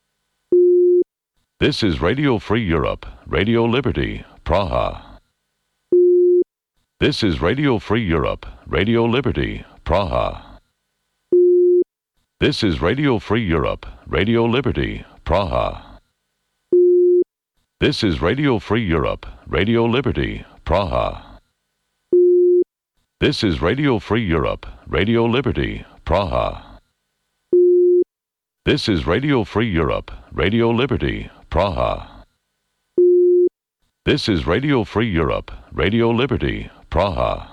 This is Radio Free Europe, Radio Liberty, Praha. This is Radio Free Europe, Radio Liberty, Praha. This is Radio Free Europe, Radio Liberty, Praha. This is Radio Free Europe, Radio Liberty, Praha. This is Radio Free Europe, Radio Liberty, Praha. This is Radio Free Europe, Radio Liberty, Praha. This is Radio Free Europe, Radio Liberty, Praha.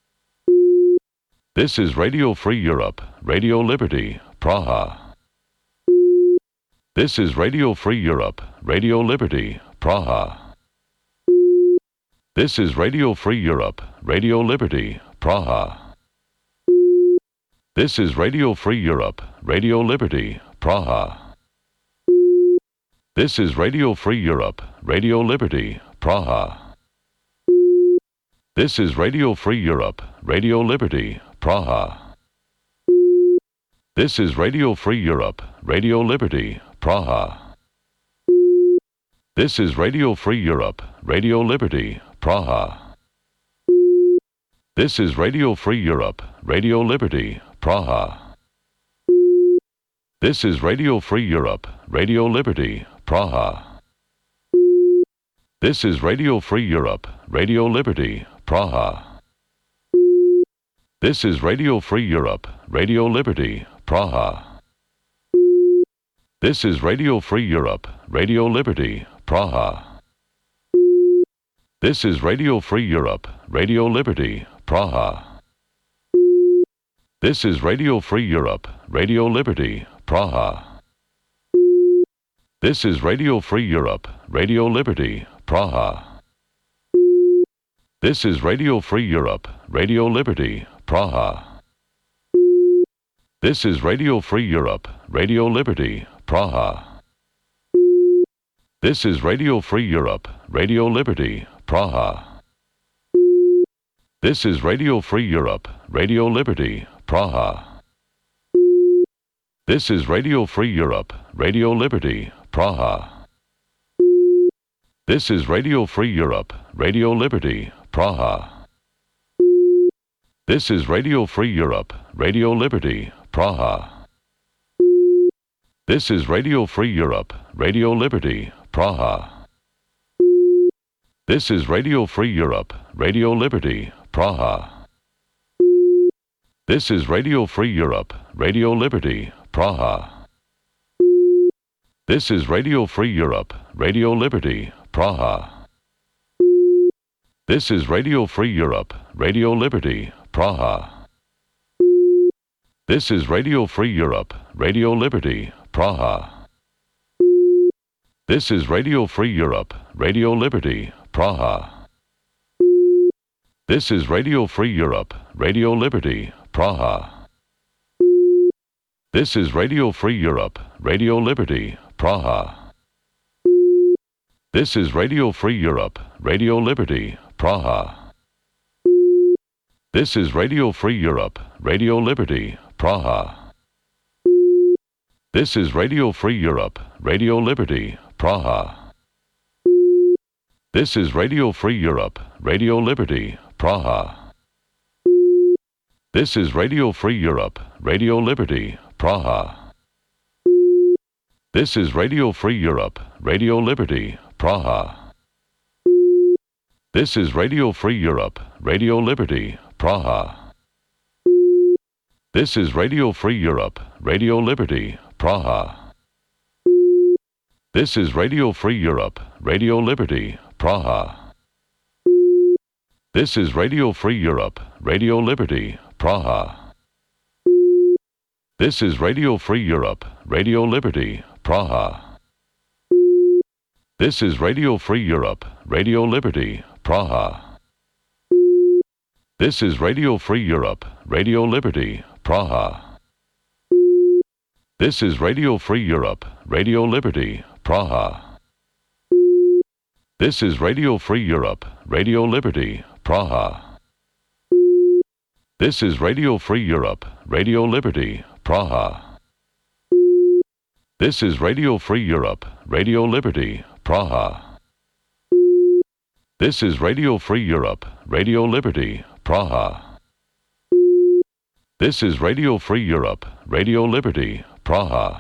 This is Radio Free Europe, Radio Liberty, Praha. This is Radio Free Europe, Radio Liberty, Praha. This is Radio Free Europe, Radio Liberty, Praha. This is Radio Free Europe, Radio Liberty, Praha. This is Radio Free Europe, Radio Liberty, Praha. This is Radio Free Europe, Radio Liberty, Praha. This is Radio Free Europe, Radio Liberty, Praha. This is Radio Free Europe, Radio Liberty, Praha. This is Radio Free Europe, Radio Liberty, Praha. This is Radio Free Europe, Radio Liberty, Praha. This is Radio Free Europe, Radio Liberty, Praha. This is Radio Free Europe, Radio Liberty, Praha. This is Radio Free Europe, Radio Liberty, Praha. This is Radio Free Europe, Radio Liberty, Praha. This is Radio Free Europe, Radio Liberty, Praha. This is Radio Free Europe, Radio Liberty, Praha. This is Radio Free Europe, Radio Liberty, Praha. This is Radio Free Europe, Radio Liberty, Praha. This is Radio Free Europe, Radio Liberty, Praha. This is Radio Free Europe, Radio Liberty, Praha. This is Radio Free Europe, Radio Liberty, Praha. This is Radio Free Europe, Radio Liberty, Praha. This is Radio Free Europe, Radio Liberty, Praha. This is Radio Free Europe, Radio Liberty, Praha. This is Radio Free Europe, Radio Liberty, Praha. This is Radio Free Europe, Radio Liberty, Praha. This is Radio Free Europe, Radio Liberty, Praha. This is Radio Free Europe, Radio Liberty, Praha. This is Radio Free Europe, Radio Liberty, Praha. This is Radio Free Europe, Radio Liberty, Praha. This is Radio Free Europe, Radio Liberty, Praha. This is Radio Free Europe, Radio Liberty, Praha. This is Radio Free Europe, Radio Liberty, Praha. This is Radio Free Europe, Radio Liberty, Praha. This is Radio Free Europe, Radio Liberty, Praha. This is Radio Free Europe, Radio Liberty, Praha. This is Radio Free Europe, Radio Liberty, Praha. This is Radio Free Europe, Radio Liberty, Praha. This is Radio Free Europe, Radio Liberty, Praha. This is Radio Free Europe, Radio Liberty, Praha. This is Radio Free Europe, Radio Liberty, Praha. This is Radio Free Europe, Radio Liberty, Praha. This is Radio Free Europe, Radio Liberty, Praha. This is Radio Free Europe, Radio Liberty, Praha. This is Radio Free Europe, Radio Liberty, Praha. This is Radio Free Europe, Radio Liberty, Praha. This is Radio Free Europe, Radio Liberty, Praha. This is Radio Free Europe, Radio Liberty, Praha. This is Radio Free Europe, Radio Liberty, Praha. This is Radio Free Europe, Radio Liberty, Praha. This is Radio Free Europe, Radio Liberty, Praha.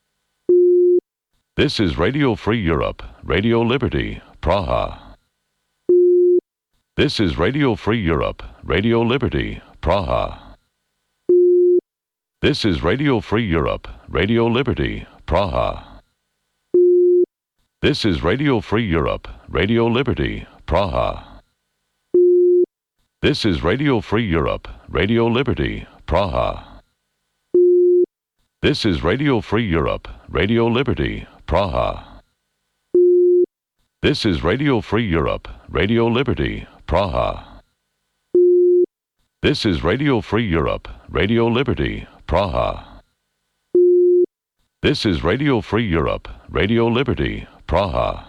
This is Radio Free Europe, Radio Liberty, Praha. This is Radio Free Europe, Radio Liberty, Praha. This is Radio Free Europe, Radio Liberty, Praha. This is Radio Free Europe, Radio Liberty, Praha. This is Radio Free Europe, Radio Liberty, Praha. This is Radio Free Europe, Radio Liberty, Praha. This is Radio Free Europe, Radio Liberty, Praha. This is Radio Free Europe, Radio Liberty, Praha. This is Radio Free Europe, Radio Liberty, Praha.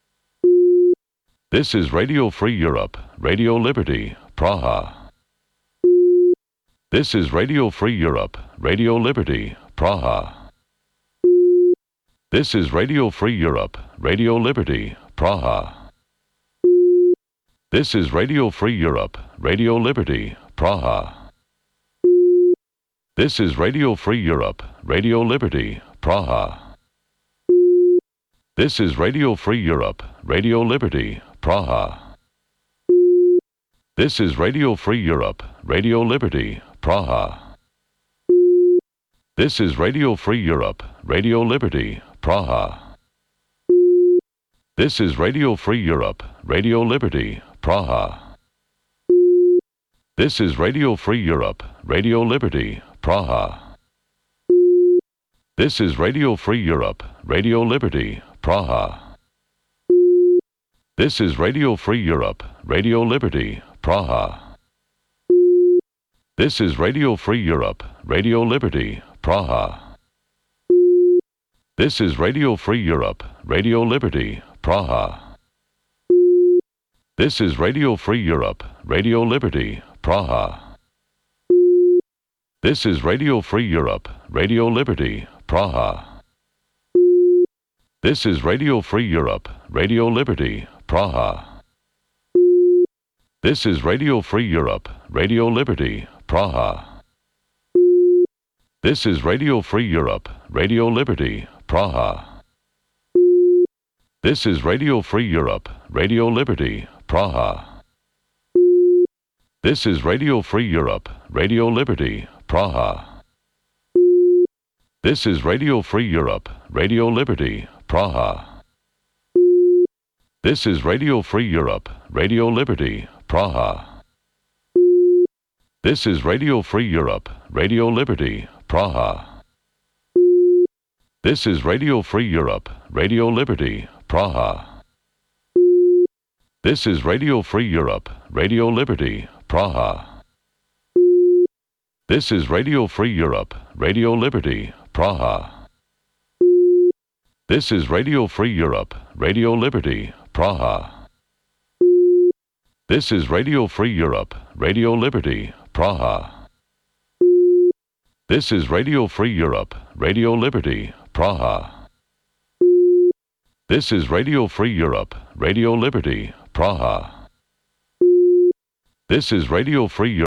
This is Radio Free Europe, Radio Liberty, Praha. This is Radio Free Europe, Radio Liberty, Praha. This is Radio Free Europe, Radio Liberty, Praha. This is Radio Free Europe, Radio Liberty, Praha. This is Radio Free Europe, Radio Liberty, Praha. This is Radio Free Europe, Radio Liberty, Praha. This is Radio Free Europe, Radio Liberty, Praha. This is Radio Free Europe, Radio Liberty, Praha. This is Radio Free Europe, Radio Liberty, Praha. This is Radio Free Europe, Radio Liberty, Praha. This is Radio Free Europe, Radio Liberty, Praha. This is Radio Free Europe, Radio Liberty, Praha. This is Radio Free Europe, Radio Liberty, Praha. This is Radio Free Europe, Radio Liberty, Praha. This is Radio Free Europe, Radio Liberty, Praha. This is Radio Free Europe, Radio Liberty, Praha. This is Radio Free Europe, Radio Liberty, Praha. This is Radio Free Europe, Radio Liberty, Praha. This is Radio Free Europe, Radio Liberty, Praha. This is Radio Free Europe, Radio Liberty, Praha. This is Radio Free Europe, Radio Liberty, Praha. This is Radio Free Europe, Radio Liberty, Praha. This is Radio Free Europe, Radio Liberty, Praha. This is Radio Free Europe, Radio Liberty, Praha. This is Radio Free Europe, Radio Liberty, Praha. This is Radio Free Europe, Radio Liberty, Praha. This is Radio Free Europe, Radio Liberty, Praha. This is Radio Free Europe, Radio Liberty, Praha. This is Radio Free Europe, Radio Liberty, Praha. This is Radio Free Europe, Radio Liberty, Praha. This is Radio Free Europe, Radio Liberty, Praha. This is Radio Free Europe.